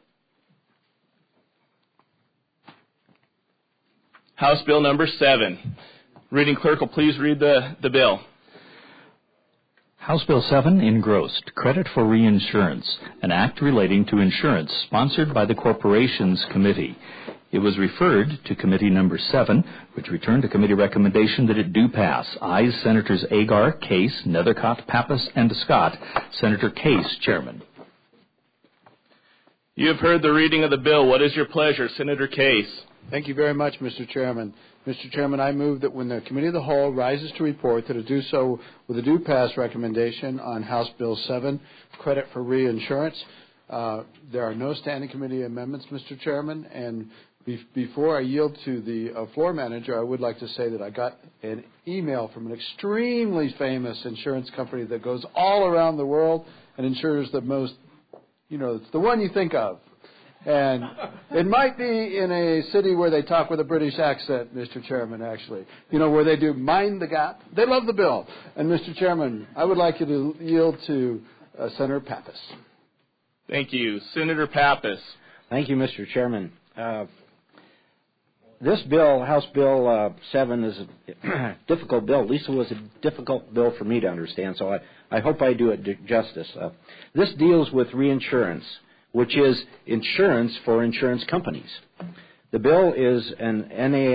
House Bill number 7. Reading clerk will please read the bill. House Bill 7 engrossed, Credit for Reinsurance, an act relating to insurance sponsored by the Corporations Committee. It was referred to Committee Number 7, which returned a committee recommendation that it do pass. Ayes, Senators Agar, Case, Nethercott, Pappas, and Scott. Senator Case, chairman. You have heard the reading of the bill. What is your pleasure, Senator Case? Thank you very much, Mr. Chairman. Mr. Chairman, I move that when the Committee of the Whole rises to report that it do so with a due pass recommendation on House Bill 7, Credit for Reinsurance. There are no standing committee amendments, Mr. Chairman, and before I yield to the floor manager, I would like to say that I got an email from an extremely famous insurance company that goes all around the world and insures the most, it's the one you think of. And it might be in a city where they talk with a British accent, Mr. Chairman, actually. Where they do mind the gap. They love the bill. And, Mr. Chairman, I would like you to yield to Senator Pappas. Thank you. Senator Pappas. Thank you, Mr. Chairman. This bill, House Bill 7, is a difficult bill. At least it was a difficult bill for me to understand, so I hope I do it justice. This deals with reinsurance, which is insurance for insurance companies. The bill is an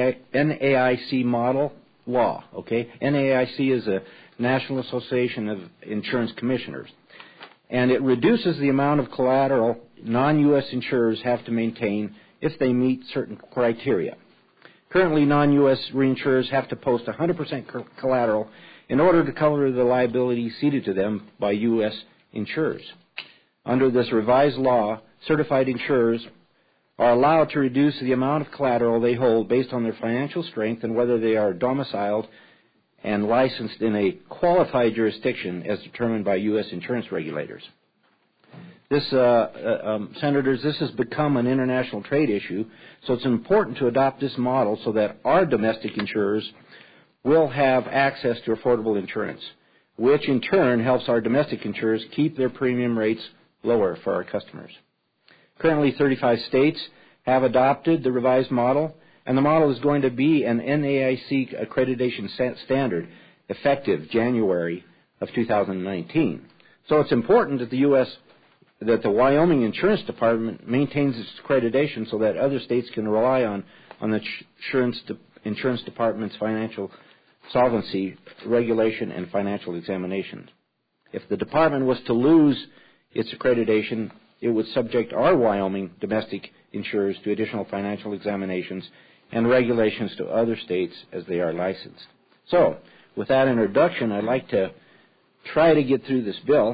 NAIC model law, okay? NAIC is a National Association of Insurance Commissioners, and it reduces the amount of collateral non-U.S. insurers have to maintain if they meet certain criteria. Currently, non-U.S. reinsurers have to post 100% collateral in order to cover the liability ceded to them by U.S. insurers. Under this revised law, certified insurers are allowed to reduce the amount of collateral they hold based on their financial strength and whether they are domiciled and licensed in a qualified jurisdiction as determined by U.S. insurance regulators. This, Senators, this has become an international trade issue, so it's important to adopt this model so that our domestic insurers will have access to affordable insurance, which in turn helps our domestic insurers keep their premium rates lower for our customers. Currently, 35 states have adopted the revised model, and the model is going to be an NAIC accreditation standard effective January of 2019. So it's important that the Wyoming Insurance Department maintains its accreditation so that other states can rely on the Insurance Department's financial solvency regulation and financial examinations. If the department was to lose its accreditation, it would subject our Wyoming domestic insurers to additional financial examinations and regulations to other states as they are licensed. So, with that introduction, I'd like to try to get through this bill.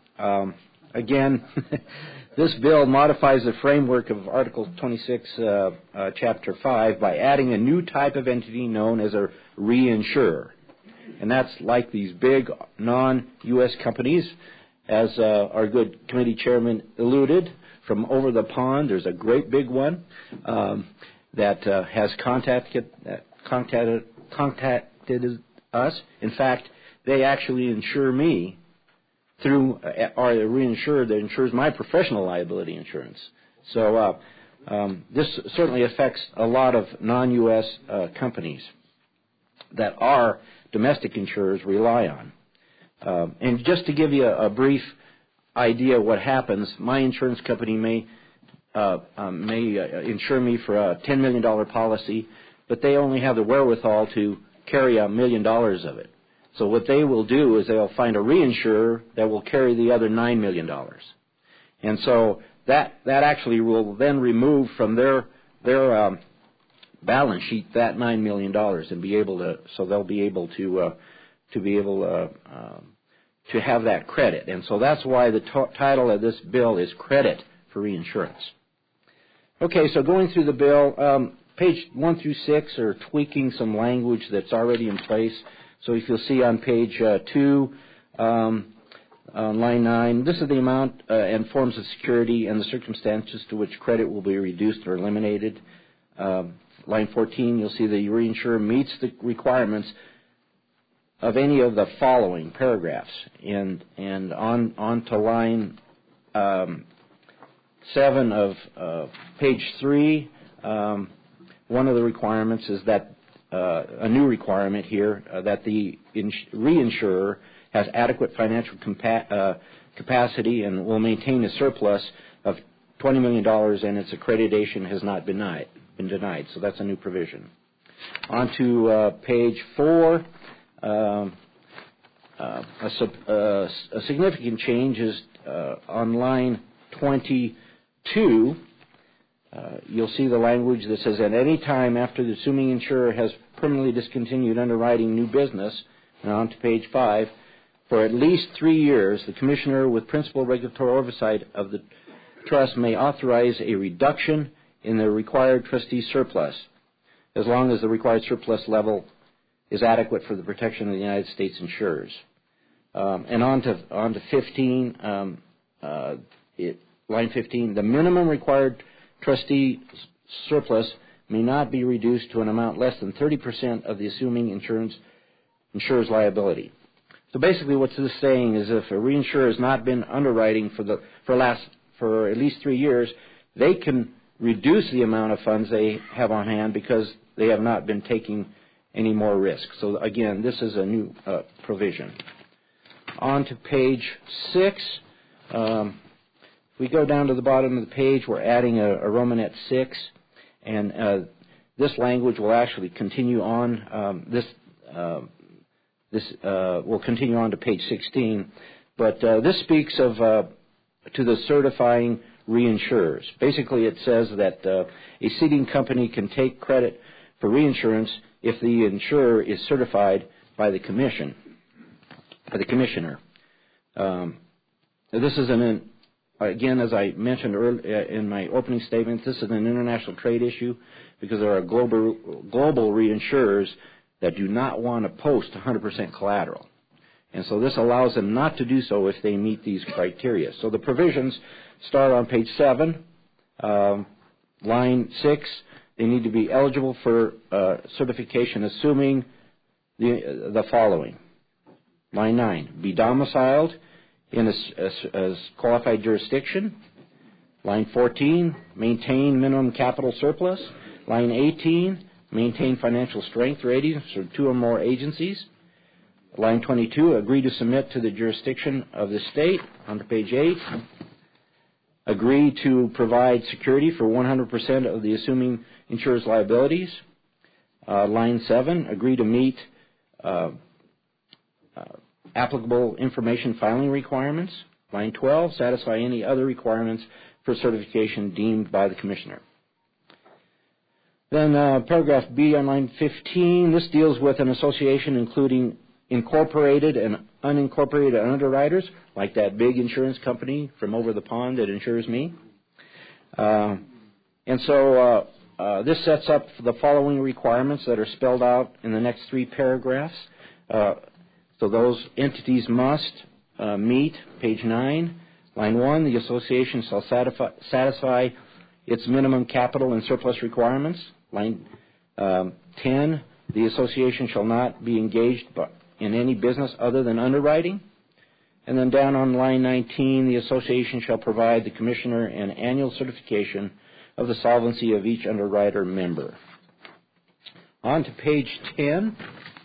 Again, this bill modifies the framework of Article 26, Chapter 5 by adding a new type of entity known as a reinsurer. And that's like these big non-U.S. companies. As our good committee chairman alluded, from over the pond, there's a great big one that has contacted us. In fact, they actually insure me through our reinsurer that insures my professional liability insurance. So this certainly affects a lot of non-U.S. companies that our domestic insurers rely on. And just to give you a brief idea of what happens, my insurance company may insure me for a $10 million policy, but they only have the wherewithal to carry $1 million of it. So what they will do is they'll find a reinsurer that will carry the other $9 million. And so that actually will then remove from their balance sheet that $9 million and be able to, so they'll be able to have that credit. And so that's why the title of this bill is Credit for Reinsurance. Okay, so going through the bill, page 1 through 6 are tweaking some language that's already in place. So if you'll see on page 2, line 9, this is the amount and forms of security and the circumstances to which credit will be reduced or eliminated. Line 14, you'll see the reinsurer meets the requirements of any of the following paragraphs. And on to line 7 of page 3, one of the requirements is that a new requirement here that the reinsurer has adequate financial capacity and will maintain a surplus of $20 million and its accreditation has not been denied. So that's a new provision. On to page 4. A significant change is on line 22. You'll see the language that says, at any time after the assuming insurer has permanently discontinued underwriting new business, and on to page 5, for at least 3 years, the commissioner with principal regulatory oversight of the trust may authorize a reduction in the required trustee surplus, as long as the required surplus level is adequate for the protection of the United States insurers. And on to 15, line 15, the minimum required trustee surplus may not be reduced to an amount less than 30% of the assuming insurer's liability. So basically what this is saying is if a reinsurer has not been underwriting for at least 3 years, they can reduce the amount of funds they have on hand because they have not been taking any more risk. So again, this is a new provision. On to page 6. We go down to the bottom of the page. We're adding a Romanet 6, and this language will actually continue on. This will continue on to page 16, but this speaks of to the certifying reinsurers. Basically, it says that a ceding company can take credit for reinsurance if the insurer is certified by the commissioner. This is again, as I mentioned earlier in my opening statement, this is an international trade issue because there are global reinsurers that do not want to post 100% collateral. And so this allows them not to do so if they meet these criteria. So the provisions start on page 7, line 6. They need to be eligible for certification, assuming the following. Line 9, be domiciled in a qualified jurisdiction. Line 14, maintain minimum capital surplus. Line 18, maintain financial strength ratings for 2 or more agencies. Line 22, agree to submit to the jurisdiction of the state. On to page 8, agree to provide security for 100% of the assuming insurer's liabilities. Line 7, agree to meet applicable information filing requirements. Line 12, satisfy any other requirements for certification deemed by the commissioner. Then paragraph B on line 15, this deals with an association including incorporated and unincorporated underwriters, like that big insurance company from over the pond that insures me. And so this sets up the following requirements that are spelled out in the next 3 paragraphs. So those entities must meet, page 9, line 1, the association shall satisfy its minimum capital and surplus requirements. Line 10, the association shall not be engaged in any business other than underwriting. And then down on line 19, the association shall provide the commissioner an annual certification of the solvency of each underwriter member. On to page 10,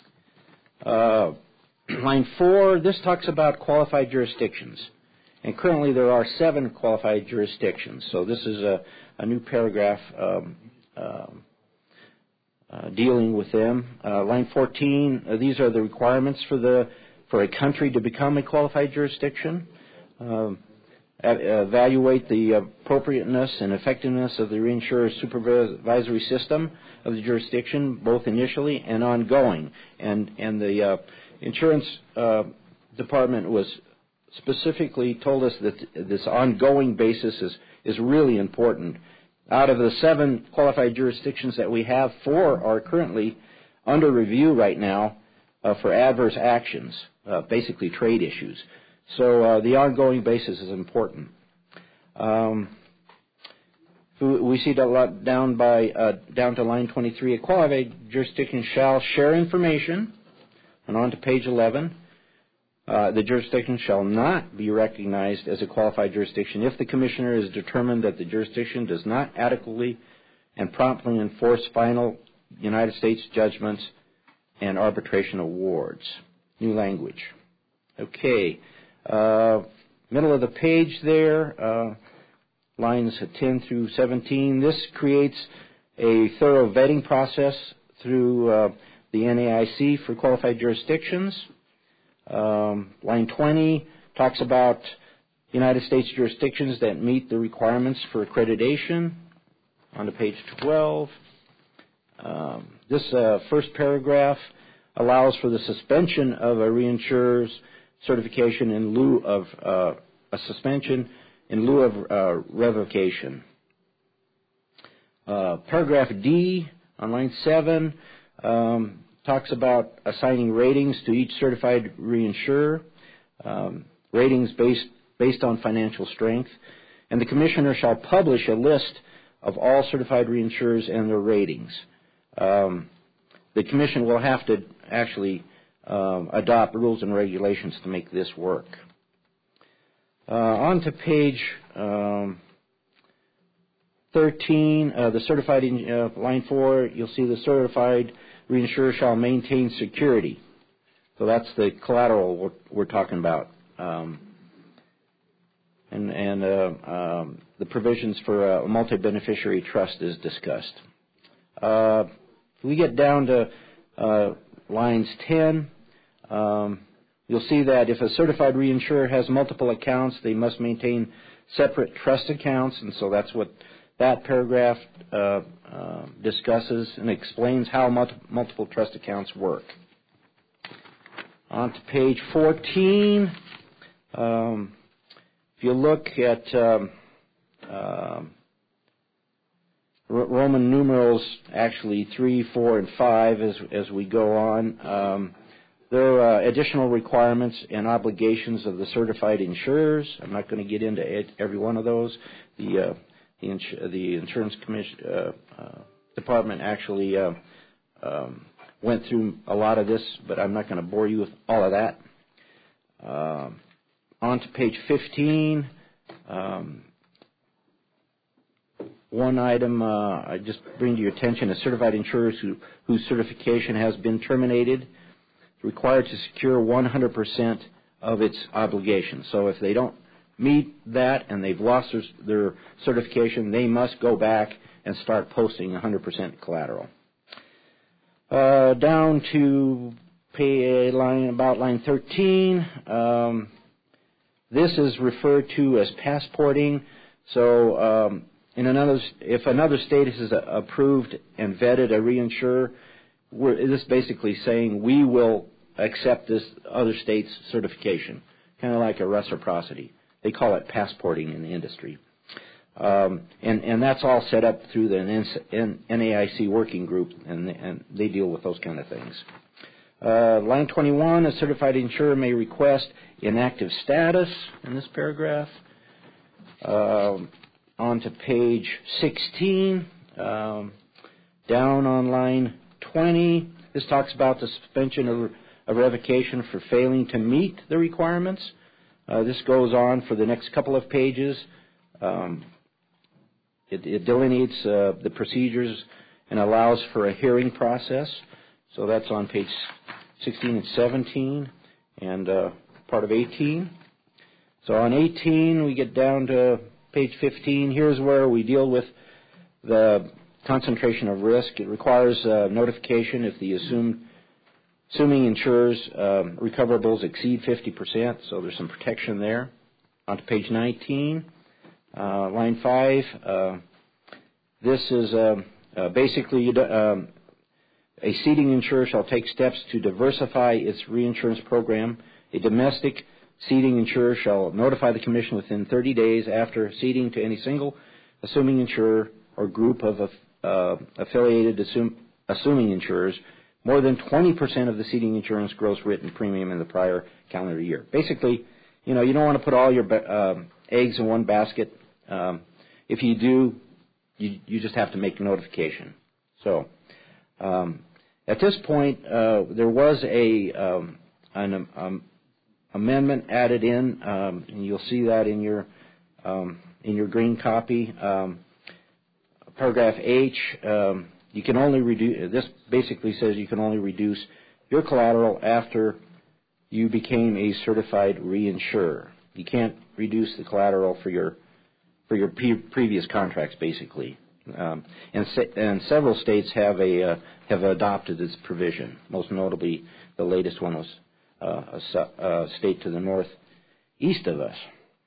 line 4, this talks about qualified jurisdictions. And currently there are 7 qualified jurisdictions. So this is a new paragraph dealing with them. Line 14, these are the requirements for a country to become a qualified jurisdiction. Evaluate the appropriateness and effectiveness of the reinsurer's supervisory system of the jurisdiction, both initially and ongoing. And the insurance department was specifically told us that this ongoing basis is really important. Out of the 7 qualified jurisdictions that we have, 4 are currently under review right now for adverse actions, basically trade issues. So the ongoing basis is important. We see that down to line 23. A qualified jurisdiction shall share information. And on to page 11. The jurisdiction shall not be recognized as a qualified jurisdiction if the commissioner is determined that the jurisdiction does not adequately and promptly enforce final United States judgments and arbitration awards. New language. Okay. Middle of the page there, lines 10 through 17. This creates a thorough vetting process through the NAIC for qualified jurisdictions. Line 20 talks about United States jurisdictions that meet the requirements for accreditation. On to page 12. This first paragraph allows for the suspension of a reinsurer's certification in lieu of a suspension in lieu of revocation. Paragraph D on line 7 talks about assigning ratings to each certified reinsurer, ratings based on financial strength, and the commissioner shall publish a list of all certified reinsurers and their ratings. The commission will have to actually adopt rules and regulations to make this work. On to page 13, the certified, line 4, you'll see the certified reinsurer shall maintain security. So that's the collateral we're talking about. The provisions for a multi-beneficiary trust is discussed. We get down to lines 10. You'll see that if a certified reinsurer has multiple accounts, they must maintain separate trust accounts, and so that's what that paragraph discusses and explains how multiple trust accounts work. On to page 14. If you look at Roman numerals, actually 3, 4, and 5 as we go on, there are additional requirements and obligations of the certified insurers. I'm not going to get into every one of those. The insurance commission department actually went through a lot of this, but I'm not going to bore you with all of that. On to page 15. One item I just bring to your attention is certified insurers whose certification has been terminated, required to secure 100% of its obligations. So if they don't meet that and they've lost their certification, they must go back and start posting 100% collateral. Down to line 13. This is referred to as passporting. So if another state has approved and vetted a reinsurer, this is basically saying we will accept this other state's certification, kind of like a reciprocity. They call it passporting in the industry. And that's all set up through the NAIC working group, and they deal with those kind of things. Line 21, a certified insurer may request inactive status in this paragraph. On to page 16, down on line 20, this talks about the suspension of revocation for failing to meet the requirements. This goes on for the next couple of pages. It delineates the procedures and allows for a hearing process. So that's on page 16 and 17 and part of 18. So on 18, we get down to page 15. Here's where we deal with the concentration of risk. It requires notification if the assuming insurer's recoverables exceed 50%, so there's some protection there. On to page 19, line 5. This is basically a ceding insurer shall take steps to diversify its reinsurance program. A domestic ceding insurer shall notify the commission within 30 days after ceding to any single assuming insurer or group of affiliated assuming insurers more than 20% of the ceding insurance gross written premium in the prior calendar year. Basically, you don't want to put all your eggs in one basket. If you do, you just have to make a notification. So at this point, there was an amendment added in, and you'll see that in your green copy. Paragraph H. You can only reduce. This basically says you can only reduce your collateral after you became a certified reinsurer. You can't reduce the collateral for your previous contracts, basically. And several states have adopted this provision. Most notably, the latest one was a state to the northeast of us.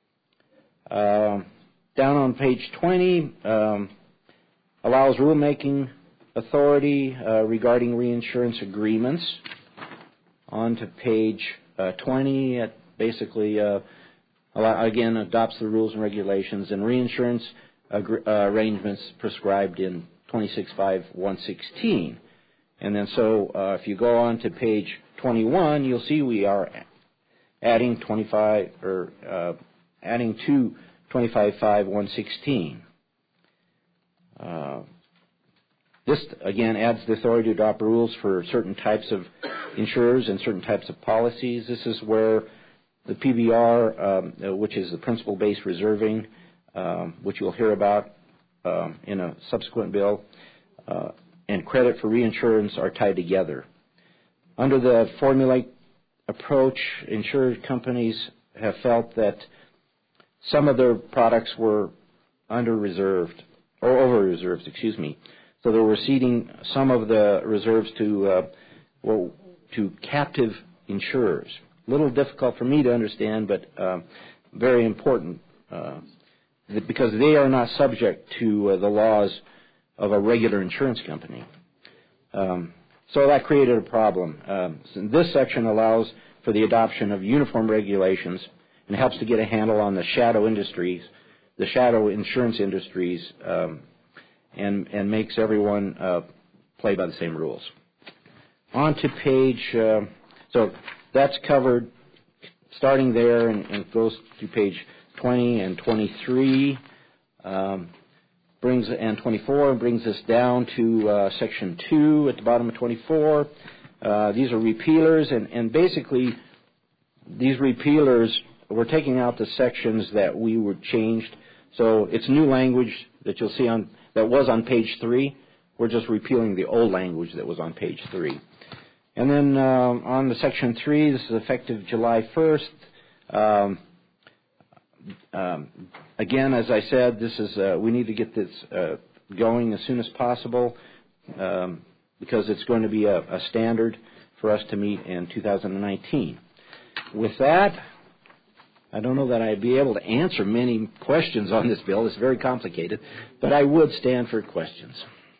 Down on page 20, allows rulemaking authority regarding reinsurance agreements. On to page 20, it basically again adopts the rules and regulations and reinsurance arrangements prescribed in 26.5.116. And then if you go on to page 21, you'll see we are adding to 25.5.116. This, again, adds the authority to adopt rules for certain types of insurers and certain types of policies. This is where the PBR, which is the principle-based reserving, which you'll hear about in a subsequent bill, and credit for reinsurance are tied together. Under the formulaic approach, insurance companies have felt that some of their products were under-reserved, or over-reserved, So they were ceding some of the reserves to captive insurers. A little difficult for me to understand, but very important because they are not subject to the laws of a regular insurance company. So that created a problem. So this section allows for the adoption of uniform regulations and helps to get a handle on the shadow industries, the shadow insurance industries, and makes everyone play by the same rules. On to page, so that's covered starting there and goes to page 20 and 23, and 24 brings us down to section 2 at the bottom of 24. These are repealers, and basically these repealers, we're taking out the sections that we were changed. So it's new language that you'll see that was on page 3. We're just repealing the old language that was on page 3. And then on the section 3, this is effective July 1st. Again, as I said, this is we need to get this going as soon as possible because it's going to be a standard for us to meet in 2019. With that, I don't know that I'd be able to answer many questions on this bill. It's very complicated, but I would stand for questions.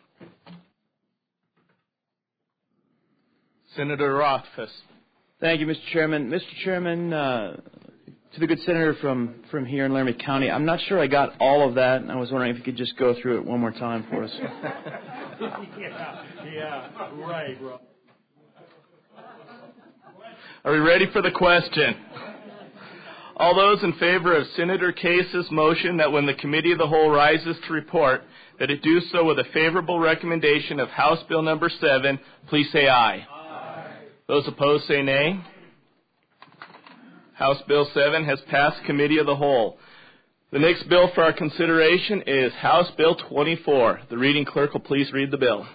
Senator Rothfuss. Thank you, Mr. Chairman. Mr. Chairman, to the good senator from here in Laramie County, I'm not sure I got all of that, and I was wondering if you could just go through it one more time for us. Yeah, right, bro. Are we ready for the question? All those in favor of Senator Case's motion that when the Committee of the Whole rises to report, that it do so with a favorable recommendation of House Bill Number 7, please say aye. Aye. Those opposed say nay. House Bill 7 has passed Committee of the Whole. The next bill for our consideration is House Bill 24. The reading clerk will please read the bill.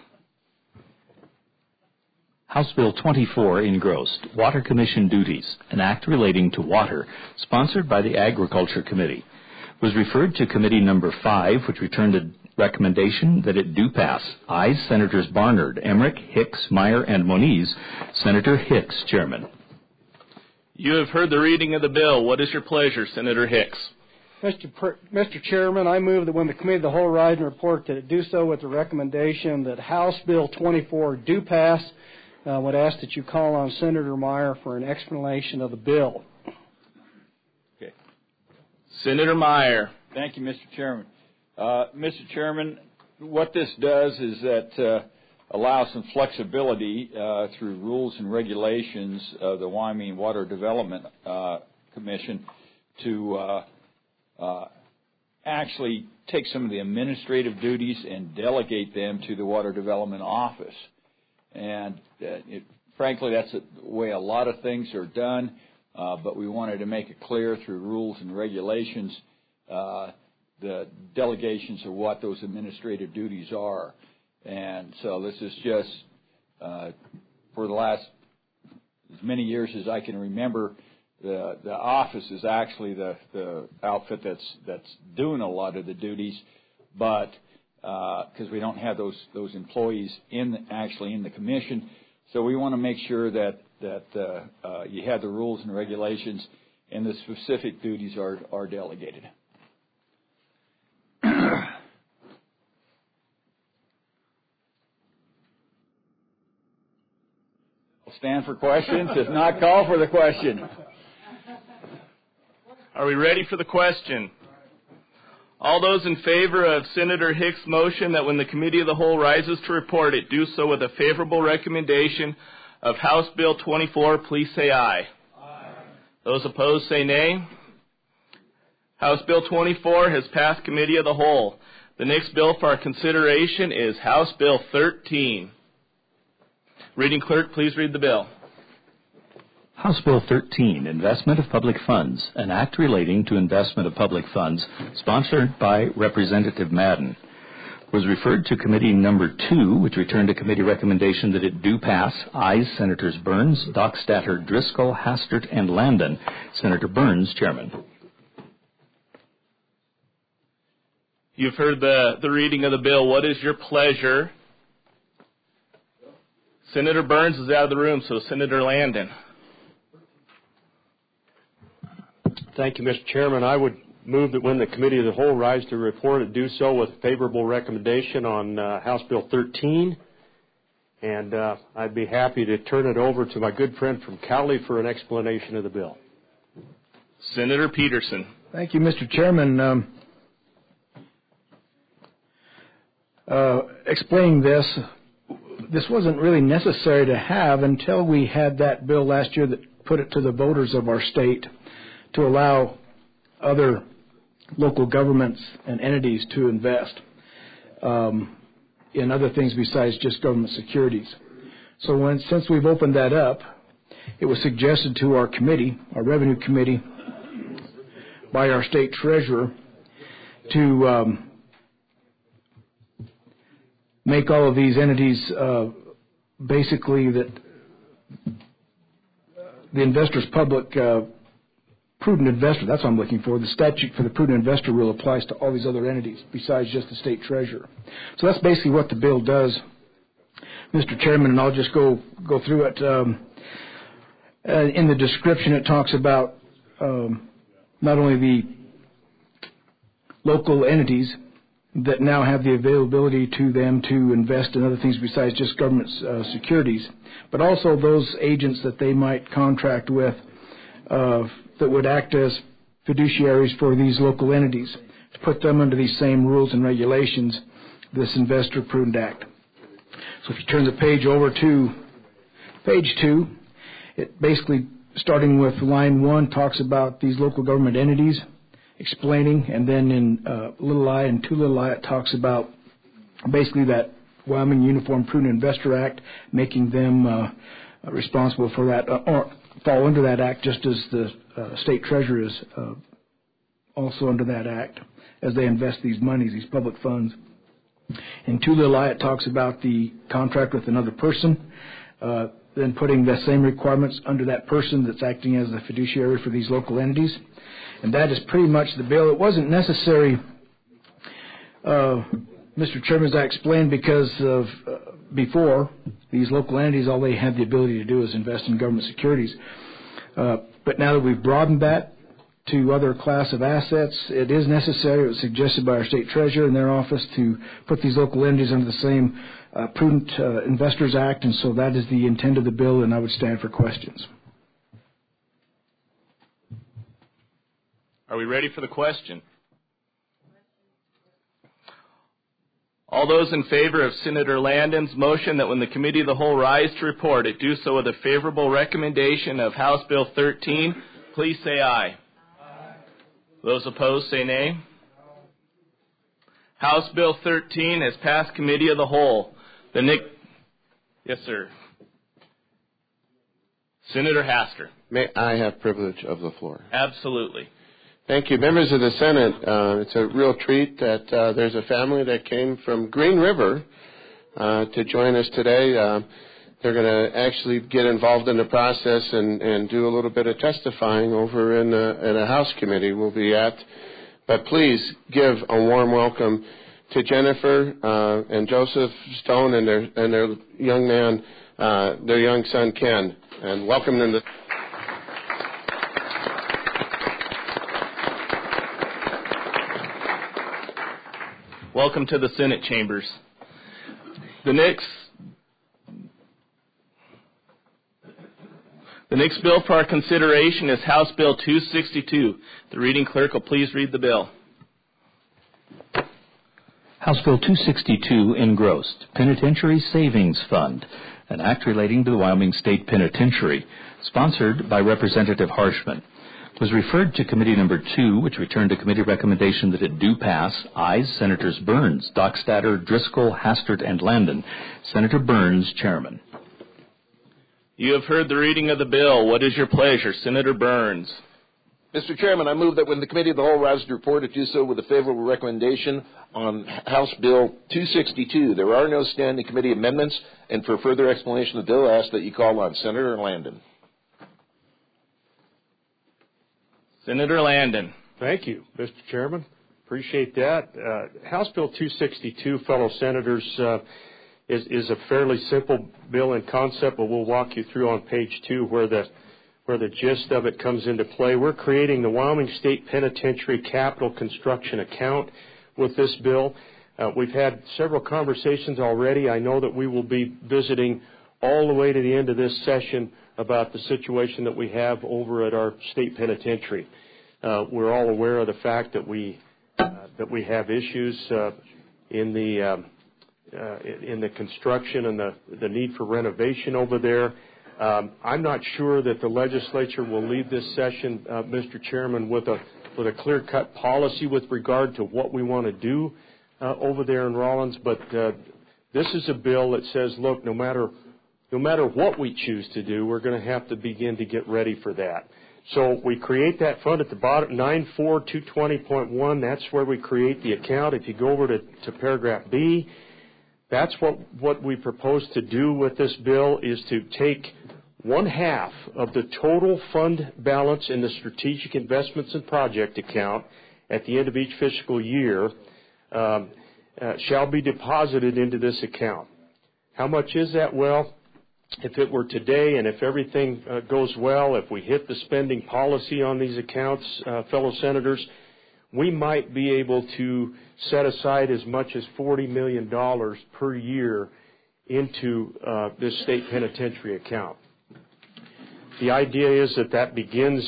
House Bill 24 engrossed Water Commission duties, an act relating to water, sponsored by the Agriculture Committee, was referred to Committee Number 5, which returned a recommendation that it do pass. Ayes, Senators Barnard, Emmerich, Hicks, Meyer, and Moniz. Senator Hicks, Chairman. You have heard the reading of the bill. What is your pleasure, Senator Hicks? Mr. Chairman, I move that when the Committee of the Whole rise and report that it do so with the recommendation that House Bill 24 do pass. Would ask that you call on Senator Meyer for an explanation of the bill. Okay. Senator Meyer. Thank you, Mr. Chairman. Mr. Chairman, what this does is that allows some flexibility through rules and regulations of the Wyoming Water Development Commission to actually take some of the administrative duties and delegate them to the Water Development Office. And frankly, that's the way a lot of things are done, but we wanted to make it clear through rules and regulations the delegations of what those administrative duties are. And so this is just for the last as many years as I can remember, the office is actually the outfit that's doing a lot of the duties, but because we don't have those employees actually in the commission, so we want to make sure that you have the rules and regulations, and the specific duties are delegated. Stand for questions. If not, call for the question. Are we ready for the question? All those in favor of Senator Hicks' motion that when the Committee of the Whole rises to report, it do so with a favorable recommendation of House Bill 24, please say aye. Aye. Those opposed say nay. House Bill 24 has passed Committee of the Whole. The next bill for our consideration is House Bill 13. Reading clerk, please read the bill. House Bill 13, Investment of Public Funds, an act relating to investment of public funds, sponsored by Representative Madden. was referred to committee number 2, which returned a committee recommendation that it do pass. Ayes, Senators Burns, Dockstader, Driscoll, Hastert, and Landon. Senator Burns, Chairman. You've heard the reading of the bill. What is your pleasure? Senator Burns is out of the room, so Senator Landon. Thank you, Mr. Chairman. I would move that when the Committee of the Whole rise to report, it do so with favorable recommendation on House Bill 13. And I'd be happy to turn it over to my good friend from Cowley for an explanation of the bill. Senator Peterson. Thank you, Mr. Chairman. Explaining this wasn't really necessary to have until we had that bill last year that put it to the voters of our state to allow other local governments and entities to invest in other things besides just government securities. So since we've opened that up, it was suggested to our committee, our revenue committee, by our state treasurer to make all of these entities basically that the investor's public prudent investor, that's what I'm looking for. The statute for the prudent investor rule applies to all these other entities besides just the state treasurer. So that's basically what the bill does, Mr. Chairman, and I'll just go through it. In the description, it talks about not only the local entities that now have the availability to them to invest in other things besides just government securities, but also those agents that they might contract with that would act as fiduciaries for these local entities, to put them under these same rules and regulations, this Investor Prudent Act. So if you turn the page over to page 2, it basically, starting with line 1, talks about these local government entities, explaining, and then in little I and 2 little I, it talks about basically that Wyoming Uniform Prudent Investor Act, making them responsible for that, or fall under that act, just as the state treasurer is also under that act as they invest these monies, these public funds. In 2 little I, it talks about the contract with another person, then putting the same requirements under that person that's acting as the fiduciary for these local entities. And that is pretty much the bill. It wasn't necessary, Mr. Chairman, as I explained, because of before, these local entities, all they had the ability to do is invest in government securities. But now that we've broadened that to other class of assets, it is necessary. It was suggested by our state treasurer in their office to put these local entities under the same Prudent Investors Act, and so that is the intent of the bill, and I would stand for questions. Are we ready for the question? All those in favor of Senator Landon's motion that when the Committee of the Whole rise to report, it do so with a favorable recommendation of House Bill 13, please say aye. Aye. Those opposed say nay. House Bill 13 has passed Committee of the Whole. Yes, sir. Senator Hastert. May I have privilege of the floor? Absolutely. Thank you. Members of the Senate, it's a real treat that there's a family that came from Green River to join us today. They're going to actually get involved in the process and do a little bit of testifying over in a House committee we'll be at. But please give a warm welcome to Jennifer and Joseph Stone and their young man, their young son Ken, and welcome them to. Welcome to the Senate chambers. The next bill for our consideration is House Bill 262. The reading clerk will please read the bill. House Bill 262 engrossed, Penitentiary Savings Fund, an act relating to the Wyoming State Penitentiary, sponsored by Representative Harshman. Was referred to Committee Number 2, which returned a committee recommendation that it do pass. Ayes, Senators Burns, Dockstader, Driscoll, Hastert, and Landon. Senator Burns, Chairman. You have heard the reading of the bill. What is your pleasure? Senator Burns. Mr. Chairman, I move that when the Committee of the Whole rises to report, it do so with a favorable recommendation on House Bill 262. There are no standing committee amendments, and for further explanation of the bill, I ask that you call on Senator Landon. Senator Landon. Thank you, Mr. Chairman. Appreciate that. House Bill 262, fellow senators, is a fairly simple bill in concept, but we'll walk you through on page 2 where the gist of it comes into play. We're creating the Wyoming State Penitentiary Capital Construction Account with this bill. We've had several conversations already. I know that we will be visiting all the way to the end of this session about the situation that we have over at our state penitentiary. We're all aware of the fact that we have issues in the construction and the need for renovation over there. I'm not sure that the legislature will leave this session, Mr. Chairman, with a clear-cut policy with regard to what we want to do over there in Rawlins. But this is a bill that says, look, no matter what we choose to do, we're going to have to begin to get ready for that. So we create that fund at the bottom, 94220.1. That's where we create the account. If you go over to paragraph B, that's what we propose to do with this bill is to take 1/2 of the total fund balance in the strategic investments and project account at the end of each fiscal year shall be deposited into this account. How much is that? Well, if it were today and if everything goes well, if we hit the spending policy on these accounts, fellow senators, we might be able to set aside as much as $40 million per year into this state penitentiary account. The idea is that begins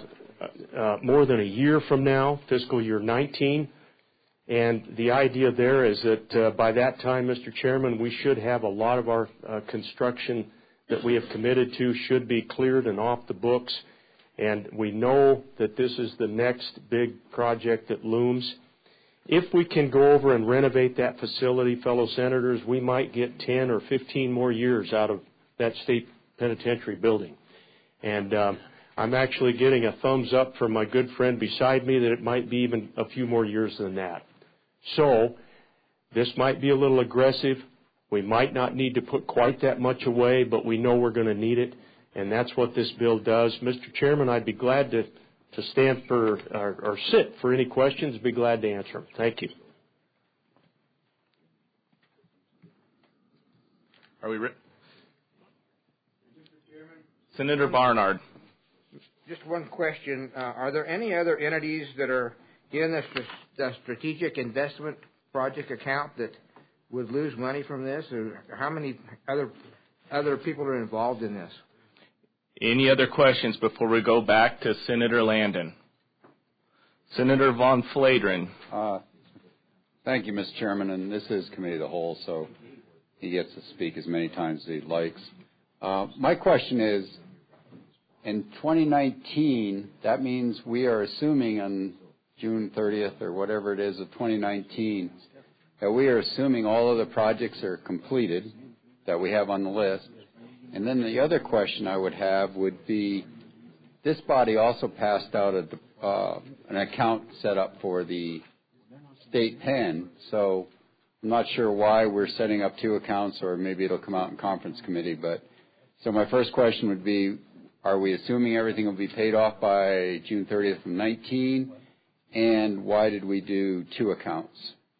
more than a year from now, fiscal year 19. And the idea there is that by that time, Mr. Chairman, we should have a lot of our construction that we have committed to should be cleared and off the books. And we know that this is the next big project that looms. If we can go over and renovate that facility, fellow senators, we might get 10 or 15 more years out of that state penitentiary building. And I'm actually getting a thumbs up from my good friend beside me that it might be even a few more years than that. So this might be a little aggressive. We might not need to put quite that much away, but we know we're going to need it, and that's what this bill does. Mr. Chairman, I'd be glad to stand for or sit for any questions. Be glad to answer them. Thank you. Are we ready? Senator Barnard. Just one question. Are there any other entities that are in the strategic investment project account that would lose money from this? Or how many other people are involved in this? Any other questions before we go back to Senator Landon? Senator Von Fladren. Thank you, Mr. Chairman, and this is Committee of the Whole, so he gets to speak as many times as he likes. My question is, in 2019, that means we are assuming on June 30th or whatever it is of 2019, that we are assuming all of the projects are completed that we have on the list. And then the other question I would have would be, this body also passed out an account set up for the state pen, so I'm not sure why we're setting up 2 accounts, or maybe it'll come out in conference committee. But so my first question would be, are we assuming everything will be paid off by June 30th of 19? And why did we do 2 accounts?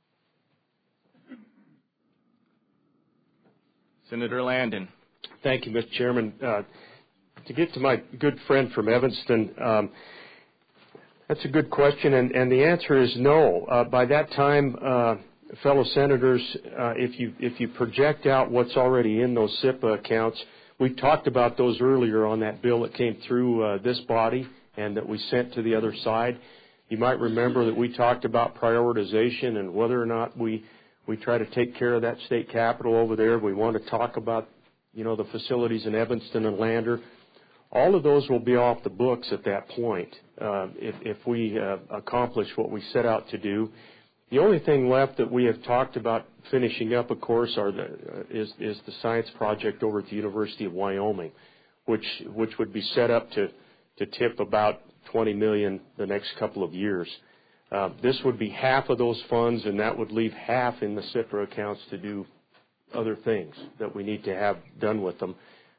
Senator Landon. Thank you, Mr. Chairman. To get to my good friend from Evanston, that's a good question, and the answer is no. By that time, fellow senators, if you project out what's already in those SIPA accounts, we talked about those earlier on that bill that came through this body and that we sent to the other side. You might remember that we talked about prioritization and whether or not we try to take care of that state capital over there. We want to talk about, the facilities in Evanston and Lander. All of those will be off the books at that point if we accomplish what we set out to do. The only thing left that we have talked about finishing up, of course, is the science project over at the University of Wyoming, which would be set up to tip about $20 million the next couple of years. This would be half of those funds, and that would leave half in the CIPRA accounts to do other things that we need to have done with them.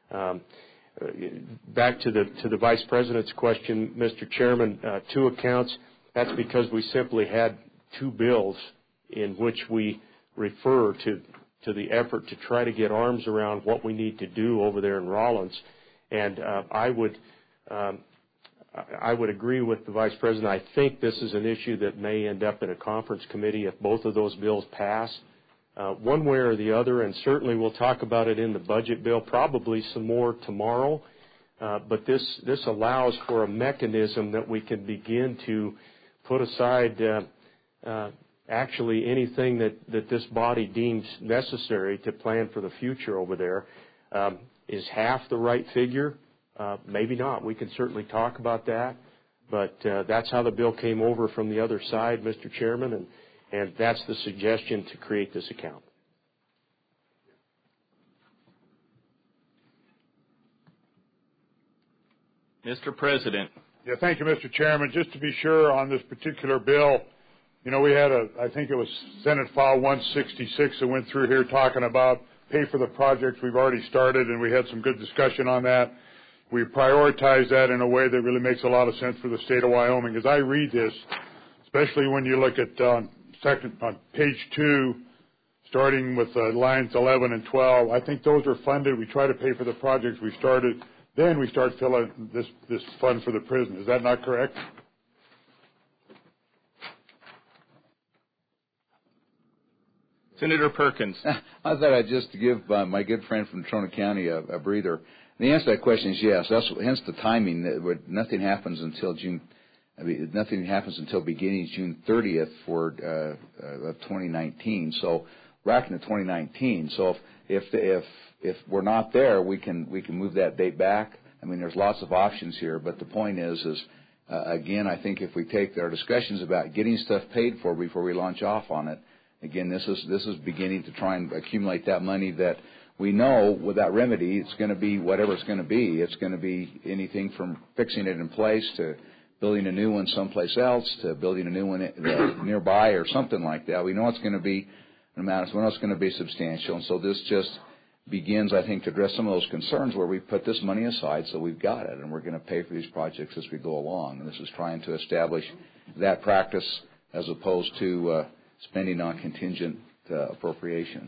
Back to the Vice President's question, Mr. Chairman, 2 accounts. That's because we simply had 2 bills in which we refer to the effort to try to get arms around what we need to do over there in Rawlins. And I would agree with the Vice President. I think this is an issue that may end up in a conference committee if both of those bills pass, one way or the other, and certainly we'll talk about it in the budget bill, probably some more tomorrow. But this allows for a mechanism that we can begin to put aside actually anything that this body deems necessary to plan for the future over there. Is half the right figure? Maybe not. We can certainly talk about that, but that's how the bill came over from the other side, Mr. Chairman, and that's the suggestion to create this account. Mr. President. Yeah, thank you, Mr. Chairman. Just to be sure on this particular bill, you know, we had I think it was Senate File 166 that went through here talking about pay for the projects we've already started, and we had some good discussion on that. We prioritize that in a way that really makes a lot of sense for the state of Wyoming. As I read this, especially when you look at on page 2, starting with lines 11 and 12, I think those are funded. We try to pay for the projects we started. Then we start filling this fund for the prison. Is that not correct? Senator Perkins. I thought I'd just give my good friend from Trona County a breather. The answer to that question is yes. Hence the timing. Nothing happens until nothing happens until beginning June 30th of 2019. So back into 2019. So if we're not there, we can move that date back. I mean, there's lots of options here, but the point is again, I think if we take our discussions about getting stuff paid for before we launch off on it, again, this is beginning to try and accumulate that money that we know with that remedy, it's going to be whatever it's going to be. It's going to be anything from fixing it in place to building a new one someplace else to building a new one nearby or something like that. We know it's going to be an amount. We know it's going to be substantial, and so this just begins, I think, to address some of those concerns where we put this money aside so we've got it, and we're going to pay for these projects as we go along. And this is trying to establish that practice as opposed to spending on contingent appropriations.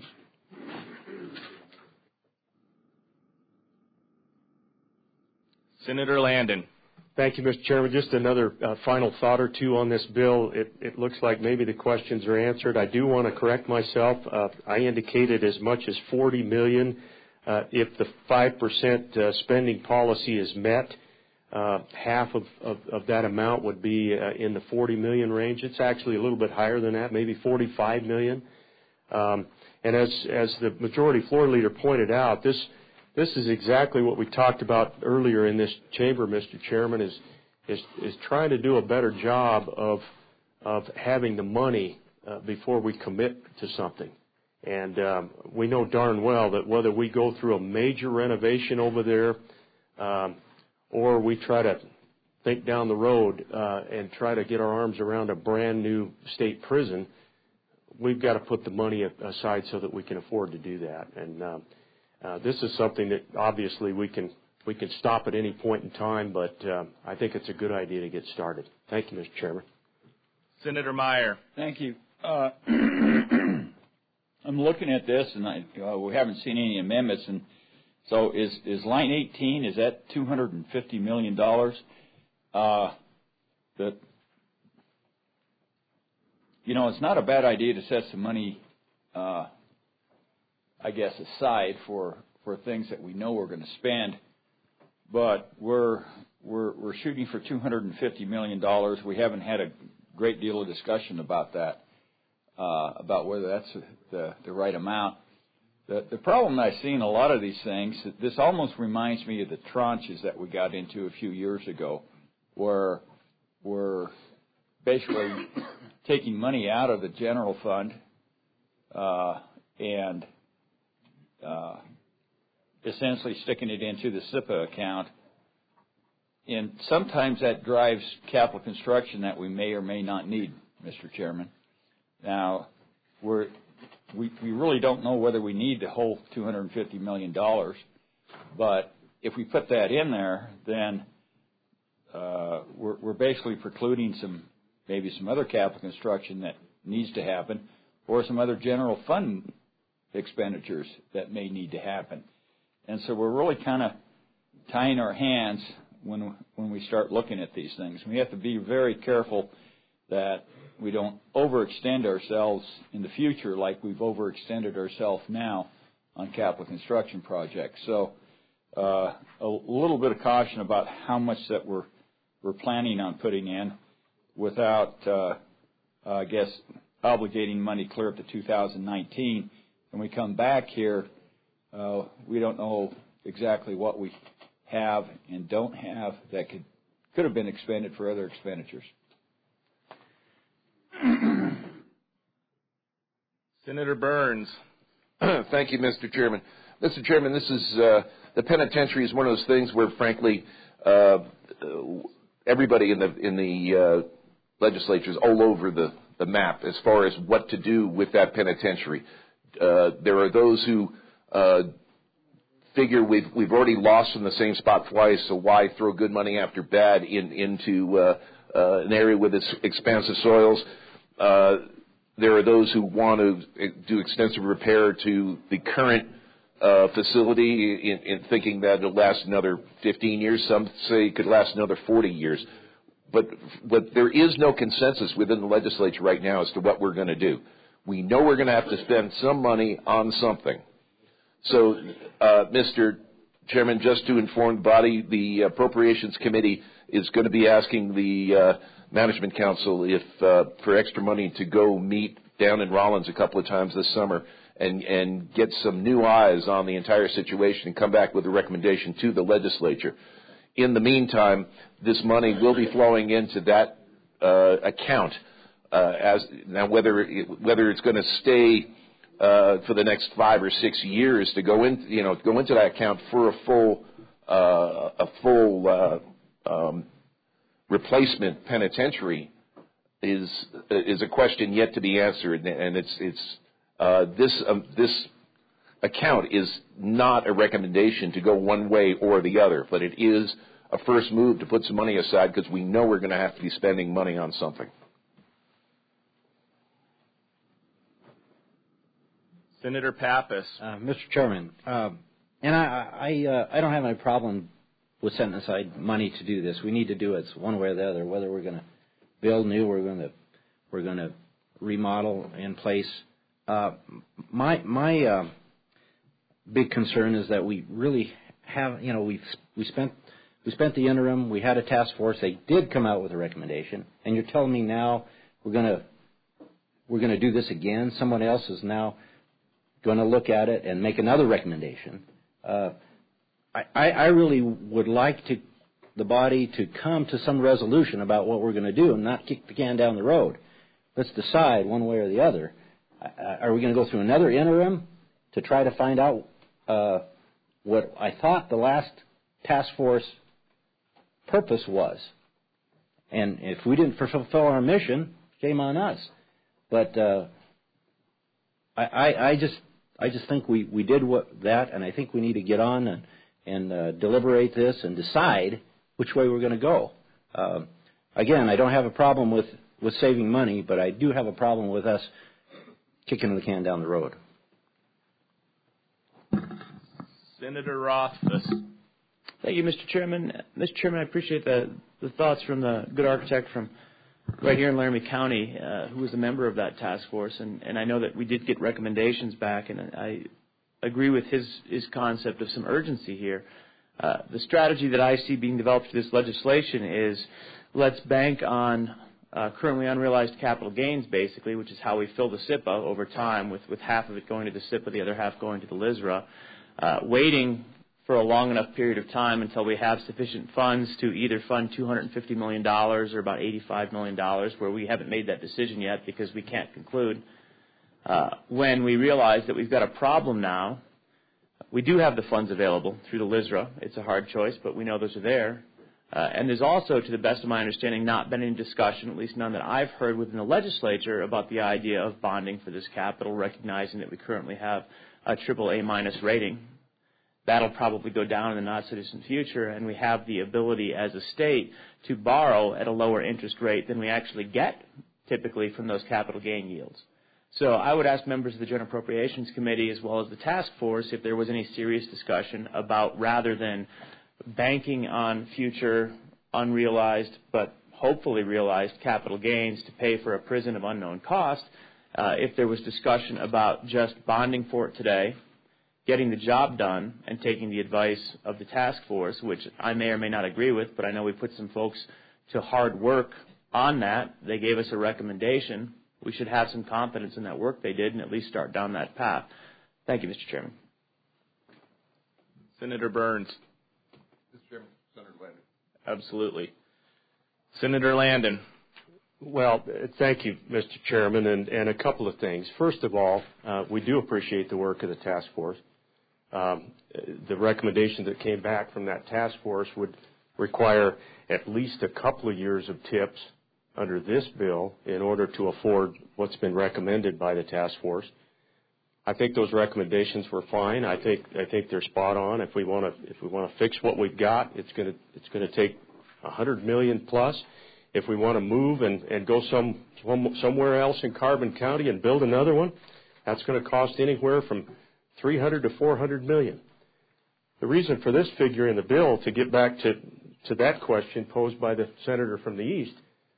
Senator Landon. Thank you, Mr. Chairman. Just another final thought or two on this bill. It looks like maybe the questions are answered. I do want to correct myself. I indicated as much as $40 million if the 5% spending policy is met. Half of that amount would be in the $40 million range. It's actually a little bit higher than that, maybe $45 million. And as the majority floor leader pointed out, this is exactly what we talked about earlier in this chamber, Mr. Chairman, is trying to do a better job of having the money before we commit to something. And we know darn well that whether we go through a major renovation over there or we try to think down the road and try to get our arms around a brand new state prison, we've got to put the money aside so that we can afford to do that. And this is something that obviously we can stop at any point in time, but I think it's a good idea to get started. Thank you, Mr. Chairman. Senator Meyer. Thank you. I'm looking at this, and we haven't seen any amendments, and so is line 18, is that $250 million? It's not a bad idea to set some money, I guess, aside for things that we know we're going to spend, but we're shooting for $250 million. We haven't had a great deal of discussion about that, about whether that's the right amount. The problem I see in a lot of these things, this almost reminds me of the tranches that we got into a few years ago, where we're basically taking money out of the general fund and essentially sticking it into the SIPA account and sometimes that drives capital construction that we may or may not need, Mr. Chairman. Now, we really don't know whether we need the whole $250 million, but if we put that in there, then we're basically precluding maybe some other capital construction that needs to happen, or some other general fund expenditures that may need to happen. And so we're really kind of tying our hands when we start looking at these things. We have to be very careful that we don't overextend ourselves in the future like we've overextended ourselves now on capital construction projects. So a little bit of caution about how much that we're planning on putting in without, I guess, obligating money clear up to 2019. When we come back here, we don't know exactly what we have and don't have that could have been expended for other expenditures. Senator Burns. Thank you, Mr. Chairman. Mr. Chairman, this is the penitentiary is one of those things where, frankly, everybody in the legislature is all over the map as far as what to do with that penitentiary. There are those who figure we've already lost in the same spot twice, so why throw good money after bad into an area with its expansive soils? There are those who want to do extensive repair to the current facility in thinking that it'll last another 15 years. Some say it could last another 40 years. But there is no consensus within the legislature right now as to what we're going to do. We know we're going to have to spend some money on something. So, Mr. Chairman, just to inform the body, the Appropriations Committee is going to be asking the Management Council if for extra money to go meet down in Rollins a couple of times this summer and get some new eyes on the entire situation and come back with a recommendation to the legislature. In the meantime, this money will be flowing into that account. Now, whether it's going to stay for the next 5 or 6 years to go into that account for a full replacement penitentiary is a question yet to be answered, and this account is not a recommendation to go one way or the other, but it is a first move to put some money aside because we know we're going to have to be spending money on something. Senator Pappas. Mr. Chairman, and I don't have any problem with setting aside money to do this. We need to do it one way or the other, whether we're going to build new, we're going to remodel in place. My big concern is that we really have, we spent the interim. We had a task force. They did come out with a recommendation, and you're telling me now we're going to do this again. Someone else is now going to look at it and make another recommendation. I really would like the body to come to some resolution about what we're going to do and not kick the can down the road. Let's decide one way or the other. Are we going to go through another interim to try to find out what I thought the last task force purpose was? And if we didn't fulfill our mission, shame on us. But I just think we did that, and I think we need to get on and deliberate this and decide which way we're going to go. Again, I don't have a problem with saving money, but I do have a problem with us kicking the can down the road. Senator Rothfuss. Thank you, Mr. Chairman. Mr. Chairman, I appreciate the thoughts from the good architect from right here in Laramie County, who was a member of that task force, and I know that we did get recommendations back, and I agree with his concept of some urgency here. The strategy that I see being developed for this legislation is let's bank on currently unrealized capital gains, basically, which is how we fill the SIPA over time, with half of it going to the SIPA, the other half going to the LISRA, waiting for a long enough period of time until we have sufficient funds to either fund $250 million or about $85 million, where we haven't made that decision yet because we can't conclude. When we realize that we've got a problem now, we do have the funds available through the LISRA. It's a hard choice, but we know those are there. And there's also, to the best of my understanding, not been any discussion, at least none that I've heard within the legislature, about the idea of bonding for this capital, recognizing that we currently have a AAA- rating. That'll probably go down in the not-so-distant future, and we have the ability as a state to borrow at a lower interest rate than we actually get typically from those capital gain yields. So I would ask members of the Joint Appropriations Committee as well as the task force if there was any serious discussion about, rather than banking on future unrealized but hopefully realized capital gains to pay for a prison of unknown cost, if there was discussion about just bonding for it today, getting the job done, and taking the advice of the task force, which I may or may not agree with, but I know we put some folks to hard work on that. They gave us a recommendation. We should have some confidence in that work they did and at least start down that path. Thank you, Mr. Chairman. Senator Burns. Mr. Chairman, Senator Landon. Absolutely. Senator Landon. Well, thank you, Mr. Chairman, and a couple of things. First of all, we do appreciate the work of the task force. The recommendation that came back from that task force would require at least a couple of years of tips under this bill in order to afford what's been recommended by the task force. I think those recommendations were fine. I think they're spot on. If we want to fix what we've got, it's going to take $100 million plus. If we want to move and go somewhere else in Carbon County and build another one, that's going to cost anywhere from $300 to $400 million. The reason for this figure in the bill, to get back to that question posed by the senator from the East,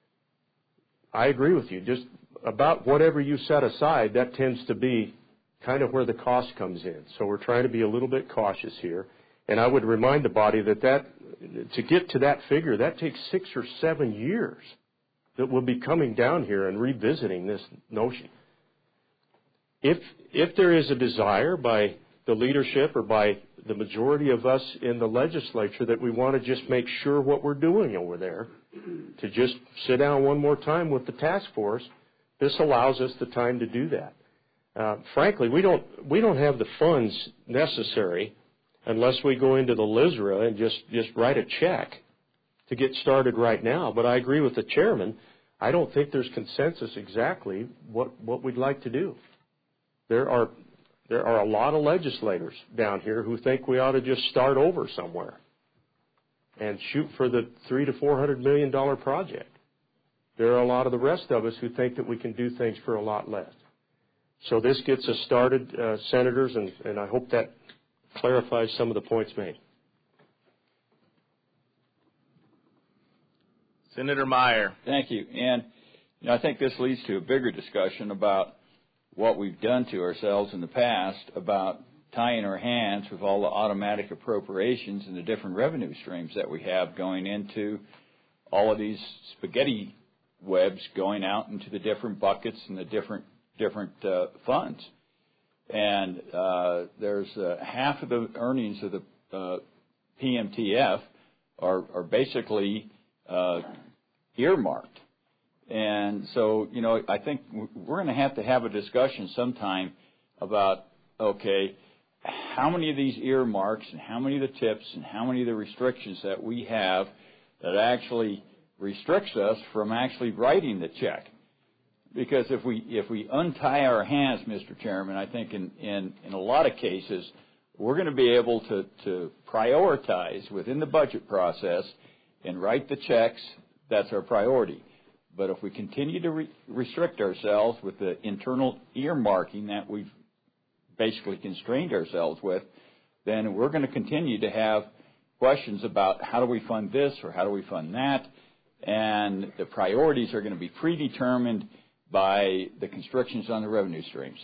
I agree with you. Just about whatever you set aside, that tends to be kind of where the cost comes in. So we're trying to be a little bit cautious here. And I would remind the body that to get to that figure, that takes 6 or 7 years that we'll be coming down here and revisiting this notion. If there is a desire by the leadership or by the majority of us in the legislature that we want to just make sure what we're doing over there, to just sit down one more time with the task force, this allows us the time to do that. Frankly, we don't have the funds necessary unless we go into the LISRA and just write a check to get started right now. But I agree with the chairman. I don't think there's consensus exactly what we'd like to do. There are a lot of legislators down here who think we ought to just start over somewhere and shoot for the $300 to $400 million project. There are a lot of the rest of us who think that we can do things for a lot less. So this gets us started, senators, and I hope that clarifies some of the points made. Senator Meyer. Thank you. And I think this leads to a bigger discussion about what we've done to ourselves in the past about tying our hands with all the automatic appropriations and the different revenue streams that we have going into all of these spaghetti webs going out into the different buckets and the different funds. And there's half of the earnings of the PMTF are basically earmarked. And so, I think we're going to have a discussion sometime about, okay, how many of these earmarks and how many of the tips and how many of the restrictions that we have that actually restricts us from actually writing the check. Because if we untie our hands, Mr. Chairman, I think in a lot of cases, we're going to be able to prioritize within the budget process and write the checks. That's our priority. But if we continue to restrict ourselves with the internal earmarking that we've basically constrained ourselves with, then we're going to continue to have questions about how do we fund this or how do we fund that, and the priorities are going to be predetermined by the constrictions on the revenue streams.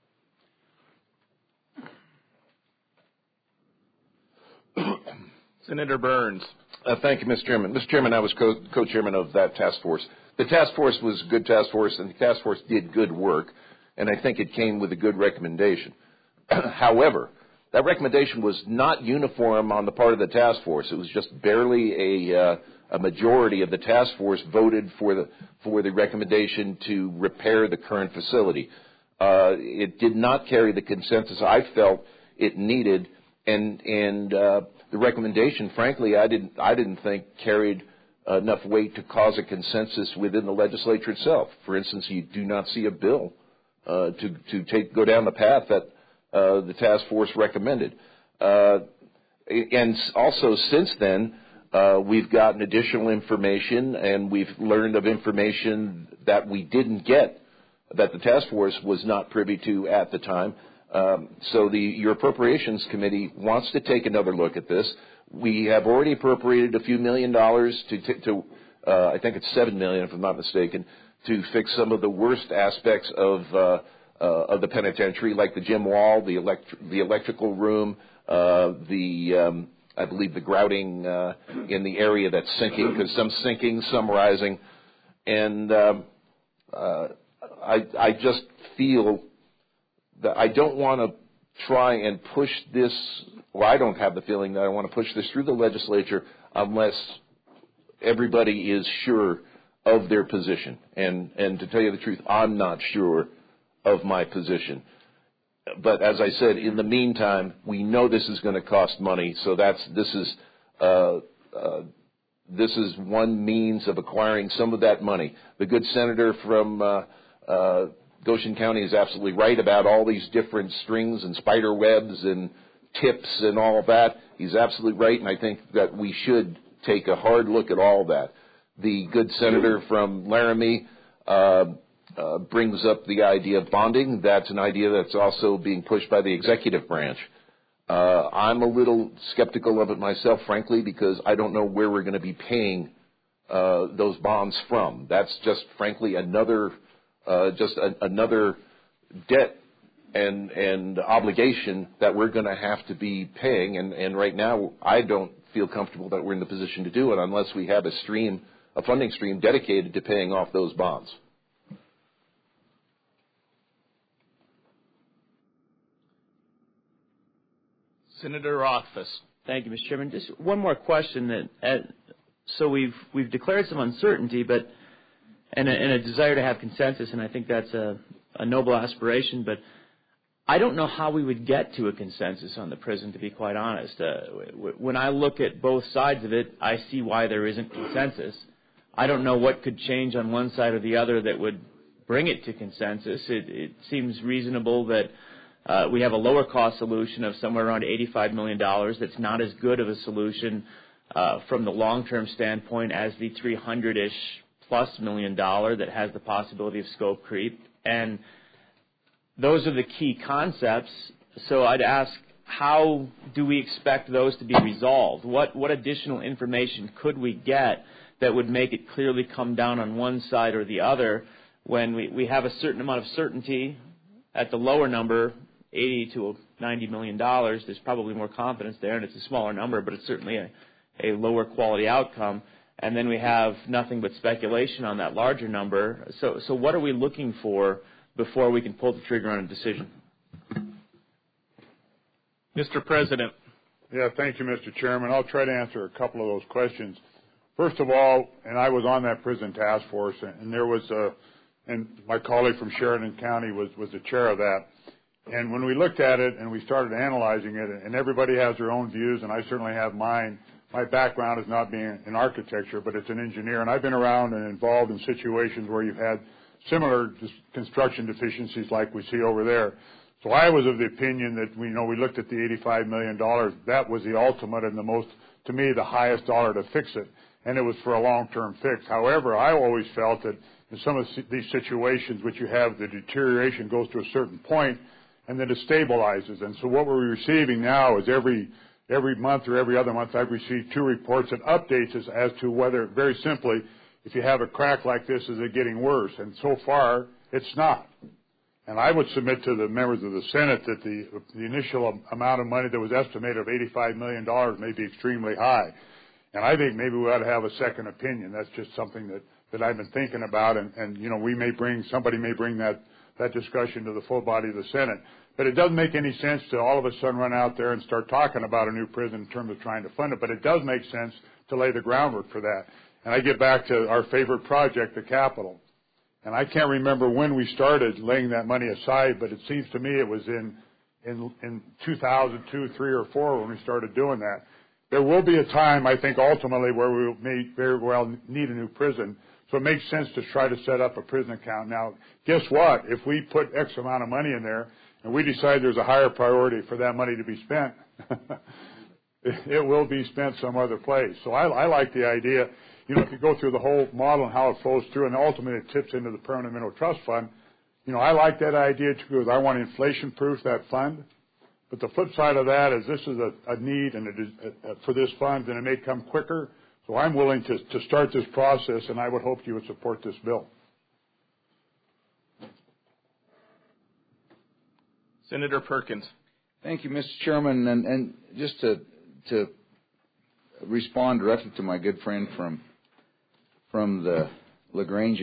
Senator Burns. Thank you, Mr. Chairman. Mr. Chairman, I was co-chairman of that task force. The task force was a good task force, and the task force did good work, and I think it came with a good recommendation. However, that recommendation was not uniform on the part of the task force. It was just barely a majority of the task force voted for the recommendation to repair the current facility. It did not carry the consensus I felt it needed, and the recommendation, frankly, I didn't think carried enough weight to cause a consensus within the legislature itself. For instance, you do not see a bill to go down the path that the task force recommended. And also since then, we've gotten additional information, and we've learned of information that we didn't get, that the task force was not privy to at the time. So your Appropriations Committee wants to take another look at this. We have already appropriated a few $1 million to I think it's $7 million, if I'm not mistaken, to fix some of the worst aspects of the penitentiary, like the gym wall, the electrical room, I believe the grouting in the area that's sinking, because some sinking, some rising, and I just feel that I don't want to try and push this, or I don't have the feeling that I want to push this through the legislature unless everybody is sure of their position. And to tell you the truth, I'm not sure of my position. But as I said, in the meantime, we know this is going to cost money, so this is one means of acquiring some of that money. The good senator from Goshen County is absolutely right about all these different strings and spider webs and tips and all of that. He's absolutely right, and I think that we should take a hard look at all of that. The good senator from Laramie brings up the idea of bonding. That's an idea that's also being pushed by the executive branch. I'm a little skeptical of it myself, frankly, because I don't know where we're going to be paying those bonds from. That's just, frankly, another debt and obligation that we're going to have to be paying. And right now, I don't feel comfortable that we're in the position to do it unless we have a funding stream dedicated to paying off those bonds. Senator Rothfuss. Thank you, Mr. Chairman. Just one more question. So we've declared some uncertainty, but and a desire to have consensus, and I think that's a noble aspiration. But I don't know how we would get to a consensus on the prison, to be quite honest. When I look at both sides of it, I see why there isn't consensus. I don't know what could change on one side or the other that would bring it to consensus. It seems reasonable that we have a lower cost solution of somewhere around $85 million. That's not as good of a solution from the long-term standpoint as the $300-ish plus million that has the possibility of scope creep. And those are the key concepts. So I'd ask, how do we expect those to be resolved? What additional information could we get that would make it clearly come down on one side or the other when we have a certain amount of certainty at the lower number, $80 to $90 million? There's probably more confidence there, and it's a smaller number, but it's certainly a lower quality outcome. And then we have nothing but speculation on that larger number. So what are we looking for before we can pull the trigger on a decision? Mr. President. Yeah, thank you, Mr. Chairman. I'll try to answer a couple of those questions. First of all, and I was on that prison task force, and there was and my colleague from Sheridan County was the chair of that. And when we looked at it and we started analyzing it, and everybody has their own views, and I certainly have mine. My background is not being in architecture, but it's an engineer, and I've been around and involved in situations where you've had similar construction deficiencies like we see over there. So I was of the opinion that we looked at the $85 million. That was the ultimate and the most, to me, the highest dollar to fix it, and it was for a long-term fix. However, I always felt that in some of these situations which you have, the deterioration goes to a certain point, and then it stabilizes. And so what we're receiving now is every month or every other month, I've received 2 reports and updates as to whether, very simply, if you have a crack like this, is it getting worse? And so far, it's not. And I would submit to the members of the Senate that the initial amount of money that was estimated of $85 million may be extremely high. And I think maybe we ought to have a second opinion. That's just something that I've been thinking about. And somebody may bring that discussion to the full body of the Senate. But it doesn't make any sense to all of a sudden run out there and start talking about a new prison in terms of trying to fund it. But it does make sense to lay the groundwork for that. And I get back to our favorite project, the Capitol. And I can't remember when we started laying that money aside, but it seems to me it was in 2002, 3, or 4 when we started doing that. there will be a time, I think, ultimately where we may very well need a new prison. So it makes sense to try to set up a prison account. Now, guess what? If we put X amount of money in there and we decide there's a higher priority for that money to be spent, it will be spent some other place. So I like the idea. You know, if you go through the whole model and how it flows through, and ultimately it tips into the Permanent Mineral Trust Fund, you know, I like that idea too, because I want to inflation-proof that fund. But the flip side of that is this is a need for this fund, and it may come quicker. So I'm willing to start this process, and I would hope you would support this bill. Senator Perkins. Thank you, Mr. Chairman. And just to respond directly to my good friend from the LaGrange,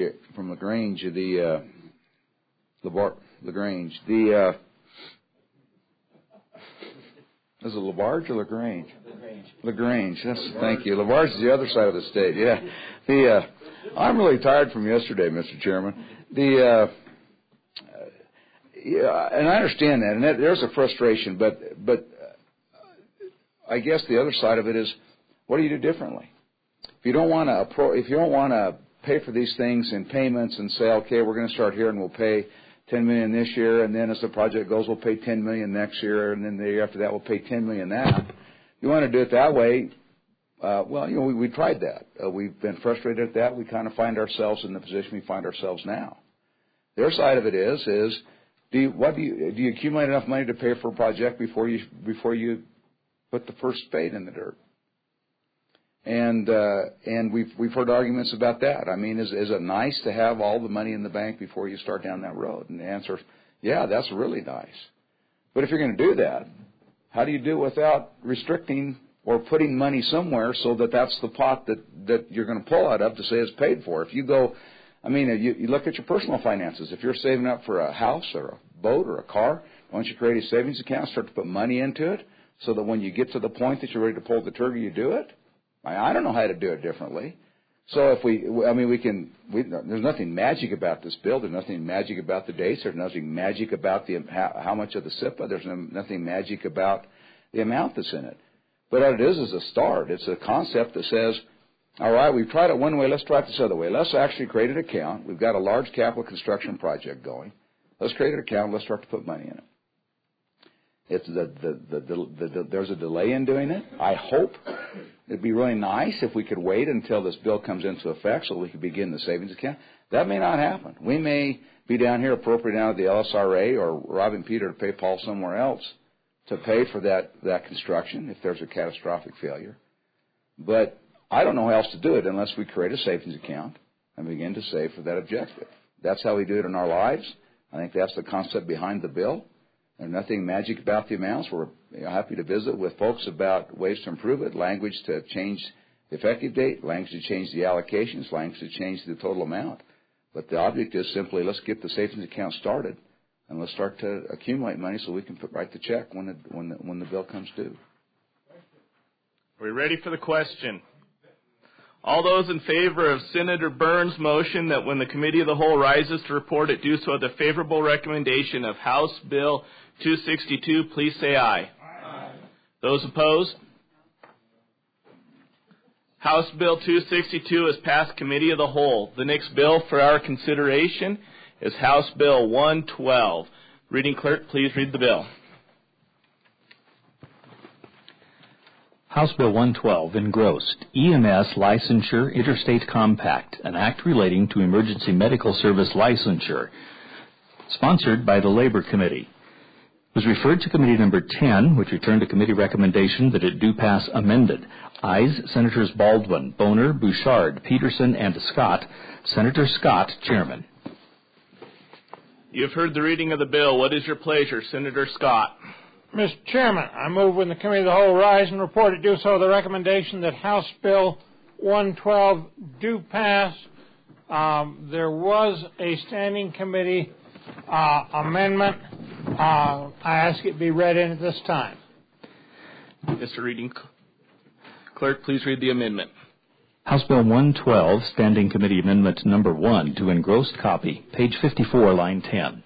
is it LaBarge or LaGrange? LaGrange. Thank you. LaBarge is the other side of the state. Yeah. I'm really tired from yesterday, Mr. Chairman. And I understand that, and there's a frustration. But I guess the other side of it is, what do you do differently? If you don't want to pay for these things in payments and say, okay, we're going to start here and we'll pay $10 million this year, and then as the project goes, we'll pay $10 million next year, and then the year after that, we'll pay $10 million that. You want to do it that way? We tried that. We've been frustrated at that. We kind of find ourselves in the position we find ourselves now. Their side of it is do you accumulate enough money to pay for a project before you put the first spade in the dirt? And we've heard arguments about that. I mean, is it nice to have all the money in the bank before you start down that road? And the answer is, yeah, that's really nice. But if you're going to do that, how do you do it without restricting or putting money somewhere so that that's the pot that you're going to pull out of to say it's paid for? If you go, you look at your personal finances. If you're saving up for a house or a boat or a car, why don't you create a savings account, start to put money into it so that when you get to the point that you're ready to pull the trigger, you do it? I don't know how to do it differently. So there's nothing magic about this bill. There's nothing magic about the dates. There's nothing magic about how much of the SIPA. There's nothing magic about the amount that's in it. But what it is a start. It's a concept that says, all right, we've tried it one way. Let's try it this other way. Let's actually create an account. We've got a large capital construction project going. Let's create an account. Let's start to put money in it. There's a delay in doing it. I hope it'd be really nice if we could wait until this bill comes into effect so we could begin the savings account. That may not happen. We may be down here appropriating out of the LSRA or robbing Peter to pay Paul somewhere else to pay for that construction if there's a catastrophic failure. But I don't know how else to do it unless we create a savings account and begin to save for that objective. That's how we do it in our lives. I think that's the concept behind the bill. There's nothing magic about the amounts. We're happy to visit with folks about ways to improve it, language to change the effective date, language to change the allocations, language to change the total amount. But the object is simply let's get the savings account started and let's start to accumulate money so we can write the check when the bill comes due. Are we ready for the question? All those in favor of Senator Burns' motion that when the Committee of the Whole rises to report it, do so with a favorable recommendation of House Bill 262, please say aye. Aye. Those opposed? House Bill 262 has passed Committee of the Whole. The next bill for our consideration is House Bill 112. Reading clerk, please read the bill. House Bill 112, engrossed, EMS Licensure Interstate Compact, an act relating to emergency medical service licensure, sponsored by the Labor Committee. Was referred to Committee Number 10, which returned a committee recommendation that it do pass amended. Ayes, Senators Baldwin, Boner, Bouchard, Peterson, and Scott. Senator Scott, Chairman. You have heard the reading of the bill. What is your pleasure, Senator Scott? Mr. Chairman, I move when the Committee of the Whole rise and report it do so with the recommendation that House Bill 112 do pass. There was a standing committee amendment. I ask it be read in at this time. Mr. Reading Clerk, please read the amendment. House Bill 112, Standing Committee Amendment Number 1, to engrossed copy, page 54, line 10.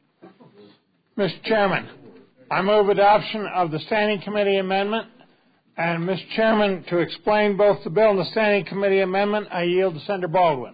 Mr. Chairman, I move adoption of the Standing Committee Amendment And, Mr. Chairman, to explain both the bill and the Standing Committee amendment, I yield to Senator Baldwin.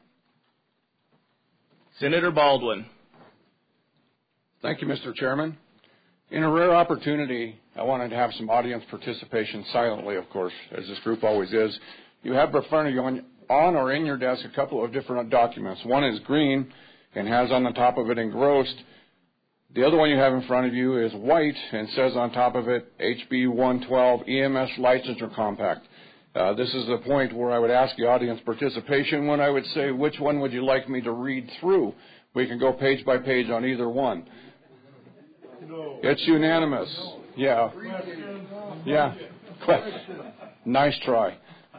Senator Baldwin. Thank you, Mr. Chairman. In a rare opportunity, I wanted to have some audience participation silently, of course, as this group always is. You have in front of you on or in your desk a couple of different documents. One is green and has on the top of it engrossed. The other one you have in front of you is white and says on top of it HB 112 EMS Licensure Compact. This is the point where I would ask the audience participation when I would say, which one would you like me to read through? We can go page by page on either one. No. It's unanimous. Yeah. Yeah. Nice try.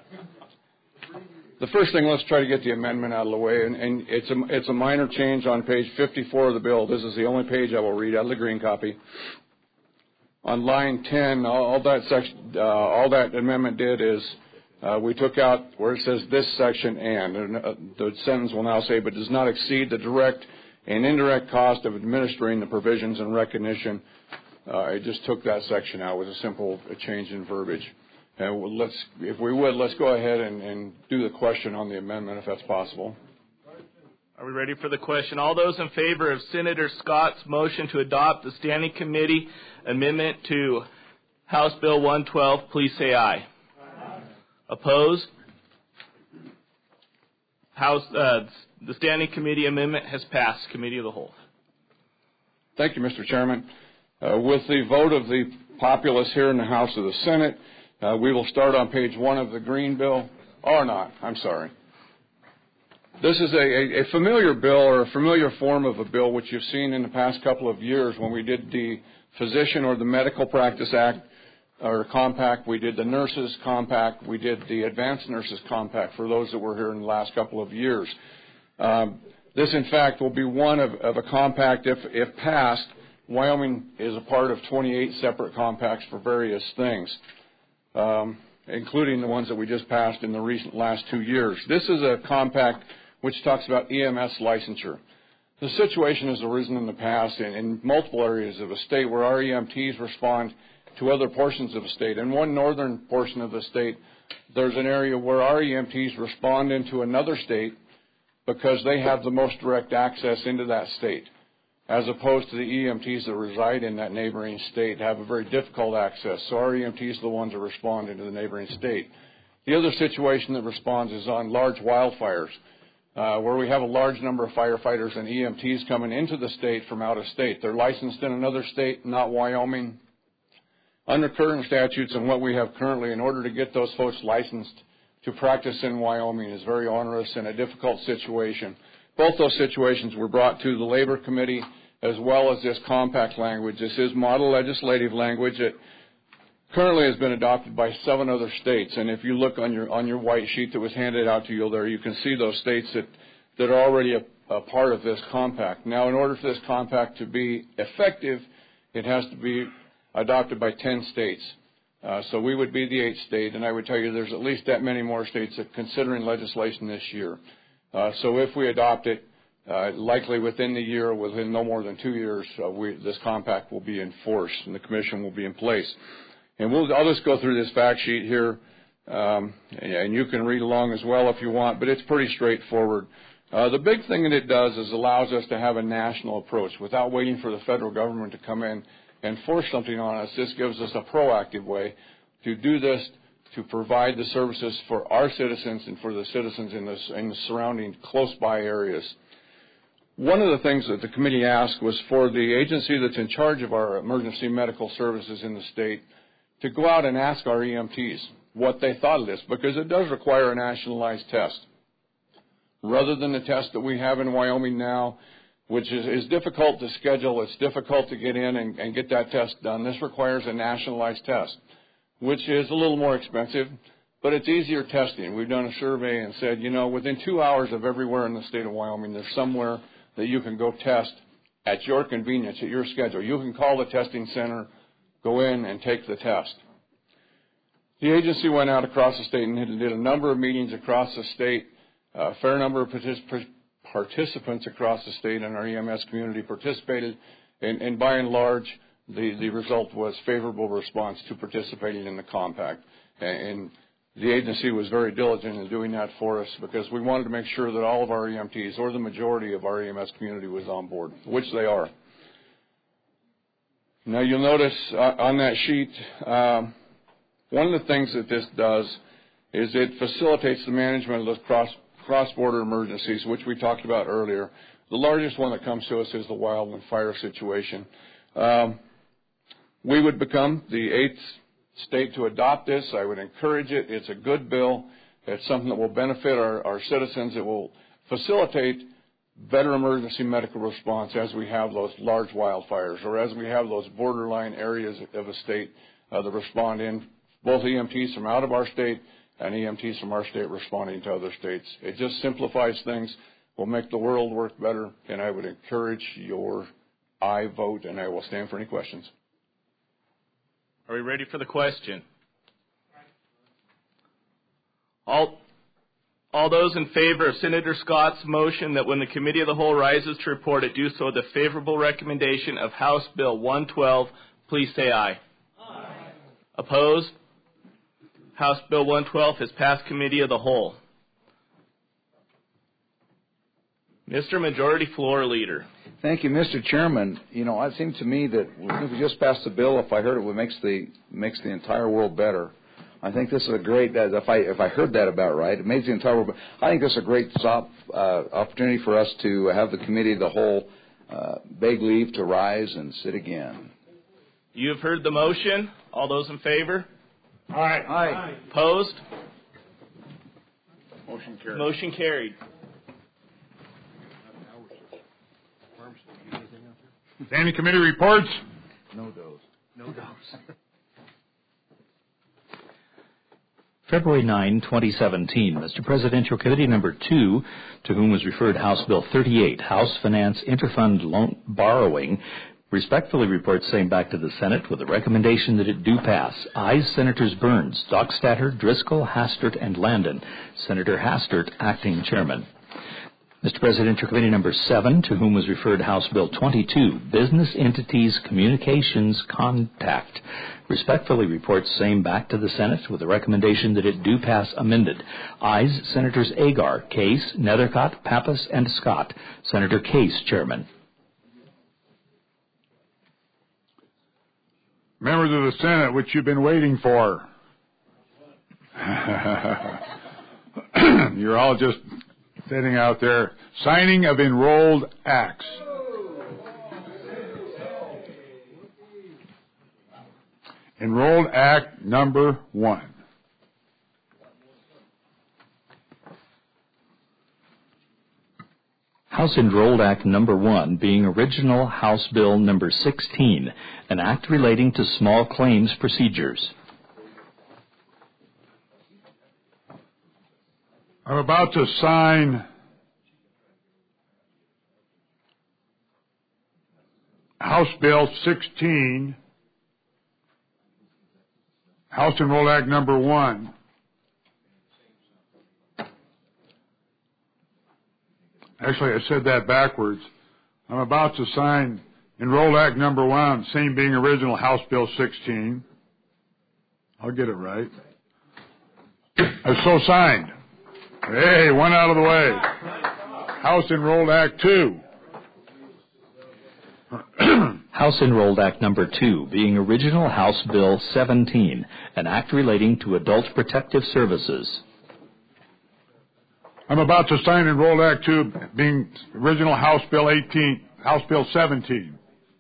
The first thing, let's try to get the amendment out of the way, and it's a minor change on page 54 of the bill. This is the only page I will read out of the green copy. On line 10, all that amendment did is we took out where it says this section and the sentence will now say, but does not exceed the direct and indirect cost of administering the provisions and recognition. I just took that section out with a simple change in verbiage. And if we would, let's go ahead and do the question on the amendment, if that's possible. Are we ready for the question? All those in favor of Senator Scott's motion to adopt the Standing Committee amendment to House Bill 112, please say aye. Aye. Opposed? The Standing Committee amendment has passed. Committee of the Whole. Thank you, Mr. Chairman. With the vote of the populace here in the House of the Senate, we will start on page 1 of the green bill. Or not, I'm sorry. This is a familiar bill or a familiar form of a bill which you've seen in the past couple of years when we did the Physician or the Medical Practice Act or Compact. We did the Nurses Compact. We did the Advanced Nurses Compact for those that were here in the last couple of years. This, in fact, will be one of a compact. If passed, Wyoming is a part of 28 separate compacts for various things, including the ones that we just passed in the recent last 2 years. This is a compact which talks about EMS licensure. The situation has arisen in the past in multiple areas of a state where our EMTs respond to other portions of a state. In one northern portion of the state, there's an area where our EMTs respond into another state because they have the most direct access into that state, as opposed to the EMTs that reside in that neighboring state have a very difficult access. So our EMTs are the ones that respond into the neighboring state. The other situation that responds is on large wildfires, where we have a large number of firefighters and EMTs coming into the state from out of state. They're licensed in another state, not Wyoming. Under current statutes and what we have currently, in order to get those folks licensed to practice in Wyoming is very onerous and a difficult situation. Both those situations were brought to the Labor Committee as well as this compact language. This is model legislative language that currently has been adopted by 7 other states. And if you look on your white sheet that was handed out to you there, you can see those states that are already a part of this compact. Now, in order for this compact to be effective, it has to be adopted by 10 states. So we would be the 8th state, and I would tell you there's at least that many more states that are considering legislation this year. So if we adopt it, likely within the year, within no more than 2 years, this compact will be in force and the commission will be in place. And I'll just go through this fact sheet here, and you can read along as well if you want, but it's pretty straightforward. The big thing that it does is allows us to have a national approach without waiting for the federal government to come in and force something on us. This gives us a proactive way to do this, to provide the services for our citizens and for the citizens in the surrounding close-by areas. One of the things that the committee asked was for the agency that's in charge of our emergency medical services in the state to go out and ask our EMTs what they thought of this, because it does require a nationalized test. Rather than the test that we have in Wyoming now, which is difficult to schedule, it's difficult to get in and get that test done. This requires a nationalized test, which is a little more expensive, but it's easier testing. We've done a survey and said, within 2 hours of everywhere in the state of Wyoming, there's somewhere that you can go test at your convenience, at your schedule. You can call the testing center, go in and take the test. The agency went out across the state and did a number of meetings across the state. A fair number of participants across the state and our EMS community participated, and by and large, the result was favorable response to participating in the compact. And the agency was very diligent in doing that for us because we wanted to make sure that all of our EMTs, or the majority of our EMS community, was on board, which they are. Now you'll notice on that sheet, one of the things that this does is it facilitates the management of those cross-border emergencies, which we talked about earlier. The largest one that comes to us is the wildland fire situation. We would become the 8th state to adopt this. I would encourage it. It's a good bill. It's something that will benefit our citizens. It will facilitate better emergency medical response as we have those large wildfires or as we have those borderline areas of a state that respond in, both EMTs from out of our state and EMTs from our state responding to other states. It just simplifies things, will make the world work better, and I would encourage your aye vote, and I will stand for any questions. Are we ready for the question? All those in favor of Senator Scott's motion that when the Committee of the Whole rises to report it, do so with a favorable recommendation of House Bill 112, please say aye. Aye. Opposed? House Bill 112 has passed Committee of the Whole. Mr. Majority Floor Leader. Thank you, Mr. Chairman. You know, it seems to me that if we just passed the bill, if I heard it, it makes the entire world better. I think this is a great, if I heard that about right, it makes the entire world better. I think this is a great opportunity for us to have the Committee of the Whole beg leave to rise and sit again. You have heard the motion. All those in favor? Aye. Aye. Opposed? Motion carried. Motion carried. Standing committee reports? No dose. No dose. February 9, 2017. Mr. Presidential Committee Number 2, to whom was referred House Bill 38, House Finance Interfund Loan Borrowing, respectfully reports same back to the Senate with a recommendation that it do pass. Ayes Senators Burns, Dockstader, Driscoll, Hastert, and Landon. Senator Hastert, acting chairman. Mr. Presidential Committee Number 7, to whom was referred House Bill 22, Business Entities Communications Contact, respectfully reports same back to the Senate with a recommendation that it do pass amended. Ayes Senators Agar, Case, Nethercott, Pappas, and Scott. Senator Case, chairman. Members of the Senate, which you've been waiting for. You're all just sitting out there. Signing of enrolled acts. Enrolled Act number 1. House Enrolled Act number 1 being original House Bill number 16, an act relating to small claims procedures. I'm about to sign House Bill 16, House Enrolled Act number 1. Actually, I said that backwards. I'm about to sign Enrolled Act number 1, same being original House Bill 16. I'll get it right. I've so signed. Hey, one out of the way. House Enrolled Act 2. House Enrolled Act number 2 being original House Bill 17, an act relating to adult protective services. I'm about to sign Enrolled Act 2 being original House Bill 18, House Bill 17.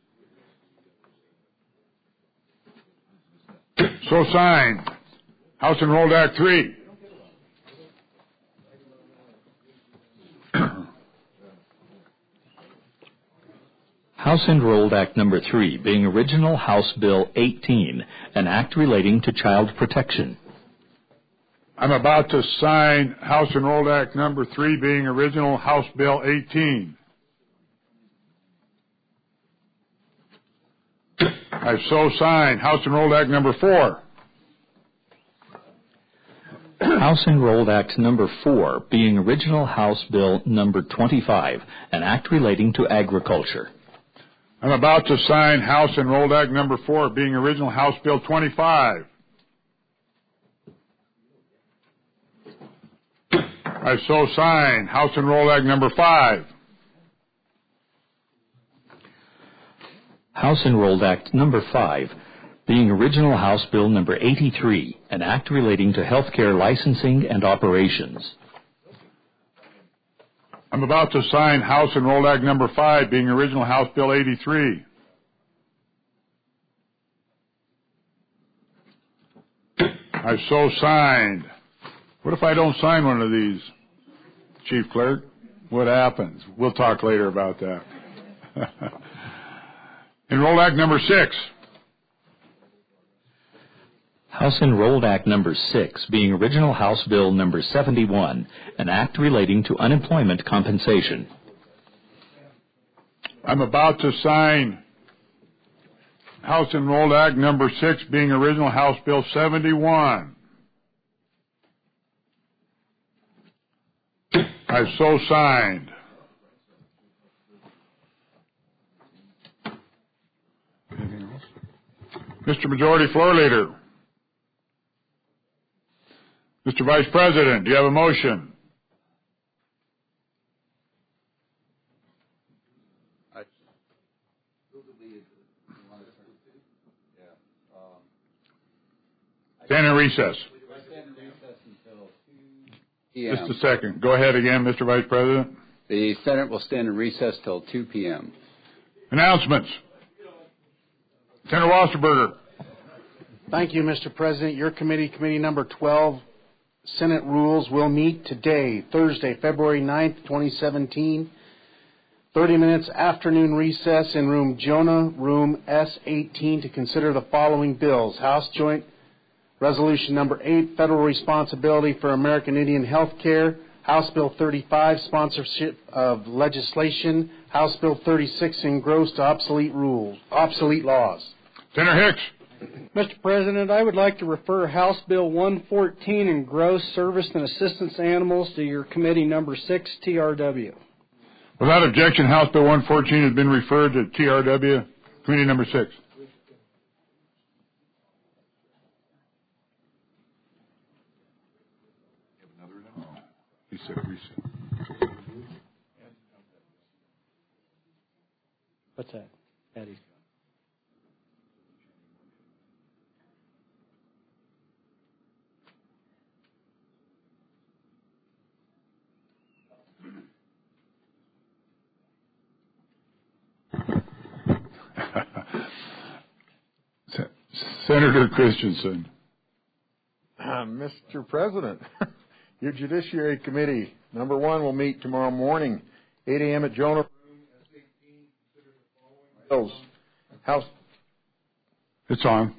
So signed. House Enrolled Act 3. House Enrolled Act number 3 being original House Bill 18, an act relating to child protection. I'm about to sign House Enrolled Act number 3 being original House Bill 18. I've so signed House Enrolled Act number 4. House Enrolled Act number 4 being original House Bill number 25, an act relating to agriculture. I'm about to sign House Enrolled Act number 4, being original House Bill 25. I so sign House Enrolled Act number 5. House Enrolled Act number 5, being original House Bill number 83, an act relating to healthcare licensing and operations. I'm about to sign House Enrolled Act number 5, being original House Bill 83. I've so signed. What if I don't sign one of these, Chief Clerk? What happens? We'll talk later about that. Enrolled Act number 6. House Enrolled Act number 6, being original House Bill number 71, an act relating to unemployment compensation. I'm about to sign House Enrolled Act number 6, being original House Bill 71. I've so signed. Anything else? Mr. Majority Floor Leader. Mr. Vice President, do you have a motion? Stand in recess. Just a second. Go ahead again, Mr. Vice President. The Senate will stand in recess till 2 p.m. Announcements. Senator Wasserberger. Thank you, Mr. President. Your committee, Committee Number 12, Senate Rules, will meet today, Thursday, February 9th, 2017, 30 minutes afternoon recess in Room Jonah, Room S18, to consider the following bills. House Joint Resolution Number 8, Federal Responsibility for American Indian Health Care. House Bill 35, Sponsorship of Legislation. House Bill 36, Engrossed Obsolete Laws. Senator Hicks. Mr. President, I would like to refer House Bill 114, Engrossed Service and Assistance Animals, to your Committee Number 6, TRW. Without objection, House Bill 114 has been referred to TRW, Committee Number 6. He said recess. What's that? Eddie. Senator Christensen. Mr. President, your Judiciary Committee, number 1, will meet tomorrow morning, 8 a.m. at Jonah Room, S18. Consider the following bills. House. It's on.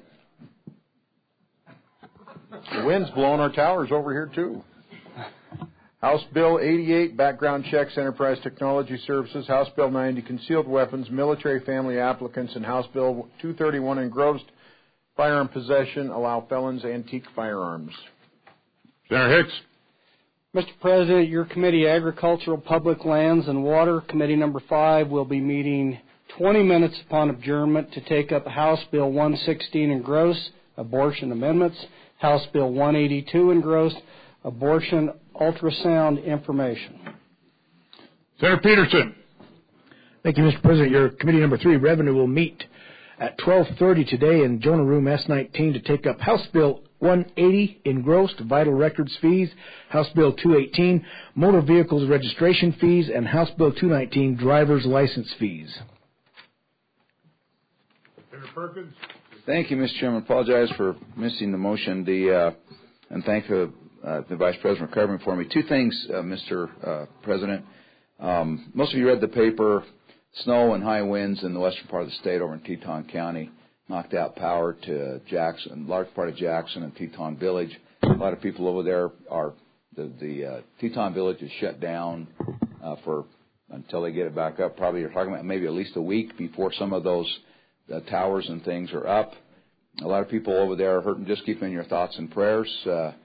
The wind's blowing our towers over here, too. House Bill 88, Background Checks, Enterprise Technology Services. House Bill 90, Concealed Weapons, Military Family Applicants. And House Bill 231, Engrossed Firearm Possession, Allow Felons Antique Firearms. Senator Hicks. Mr. President, your Committee, Agricultural, Public Lands, and Water, Committee Number 5, will be meeting 20 minutes upon adjournment to take up House Bill 116, Engrossed Abortion Amendments, House Bill 182, Engrossed Abortion Ultrasound Information. Senator Peterson. Thank you, Mr. President. Your Committee Number 3, Revenue, will meet at 12:30 today in Jonah Room S19 to take up House Bill 180, Engrossed Vital Records Fees, House Bill 218, Motor Vehicles Registration Fees, and House Bill 219, Driver's License Fees. Senator Perkins. Thank you, Mr. Chairman. Apologize for missing the motion. And thank the Vice President for covering for me. Two things, Mr. President. Most of you read the paper. Snow and high winds in the western part of the state over in Teton County knocked out power to Jackson, large part of Jackson and Teton Village. A lot of people over there are the Teton Village is shut down until they get it back up. Probably you're talking about maybe at least a week before some of those towers and things are up. A lot of people over there are hurting. Just keep in your thoughts and prayers.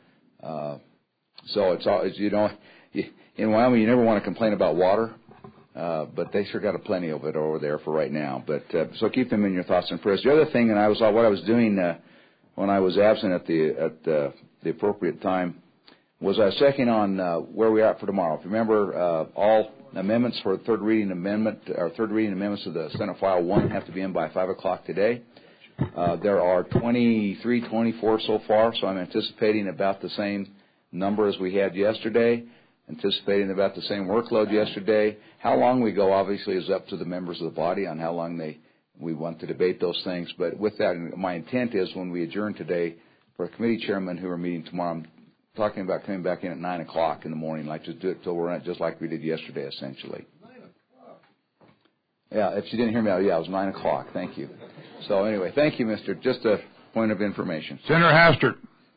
So it's all, in Wyoming, you never want to complain about water. but they sure got a plenty of it over there for right now. But so keep them in your thoughts and prayers. The other thing, and what I was doing when I was absent at the appropriate time, was I was checking on where we are at for tomorrow. If you remember, all amendments for third reading amendments to the Senate File 1 have to be in by 5 o'clock today. There are 23, 24 so far, so I'm anticipating about the same number as we had yesterday, anticipating about the same workload yesterday. How long we go, obviously, is up to the members of the body on how long we want to debate those things. But with that, my intent is when we adjourn today, for committee chairmen who are meeting tomorrow, I'm talking about coming back in at 9 o'clock in the morning, like just do it till we're at just like we did yesterday, essentially. 9 o'clock. Yeah, if you didn't hear me, it was 9 o'clock. Thank you. So anyway, thank you, Mr. Just a point of information. Senator Hastert.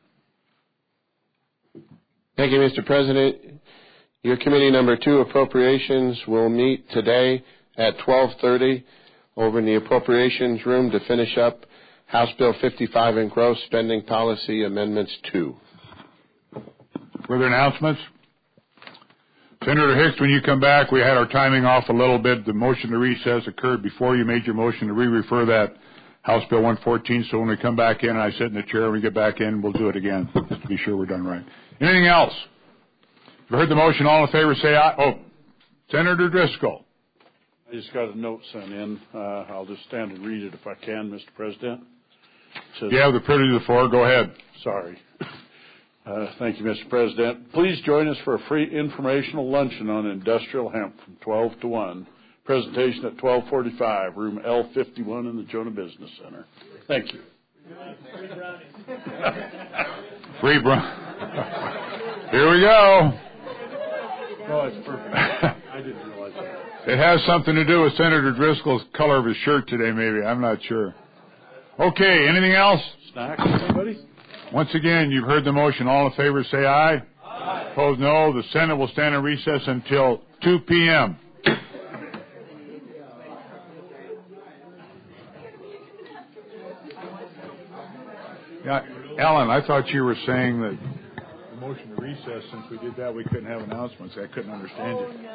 Thank you, Mr. President. Your committee number 2, Appropriations, will meet today at 12:30 over in the Appropriations room to finish up House Bill 55 and Gross Spending Policy Amendments 2. Further announcements? Senator Hicks, when you come back, we had our timing off a little bit. The motion to recess occurred before you made your motion to re-refer that House Bill 114. So when we come back in and I sit in the chair and we get back in, we'll do it again just to be sure we're done right. Anything else? If you heard the motion, all in favor say aye. Oh, Senator Driscoll. I just got a note sent in. I'll just stand and read it if I can, Mr. President. Says, you have the privilege of the floor. Go ahead. Sorry. Thank you, Mr. President. Please join us for a free informational luncheon on industrial hemp from 12 to 1. Presentation at 12:45, room L51 in the Jonah Business Center. Thank you. Free brownies. Here we go. Oh, it's perfect. I didn't realize that. It has something to do with Senator Driscoll's color of his shirt today, maybe. I'm not sure. Okay, anything else? Snacks, somebody? Once again, you've heard the motion. All in favor say aye. Aye. Opposed, no. The Senate will stand in recess until 2 p.m. Yeah, Alan, I thought you were saying that the motion to recess, since we did that, we couldn't have announcements. I couldn't understand you.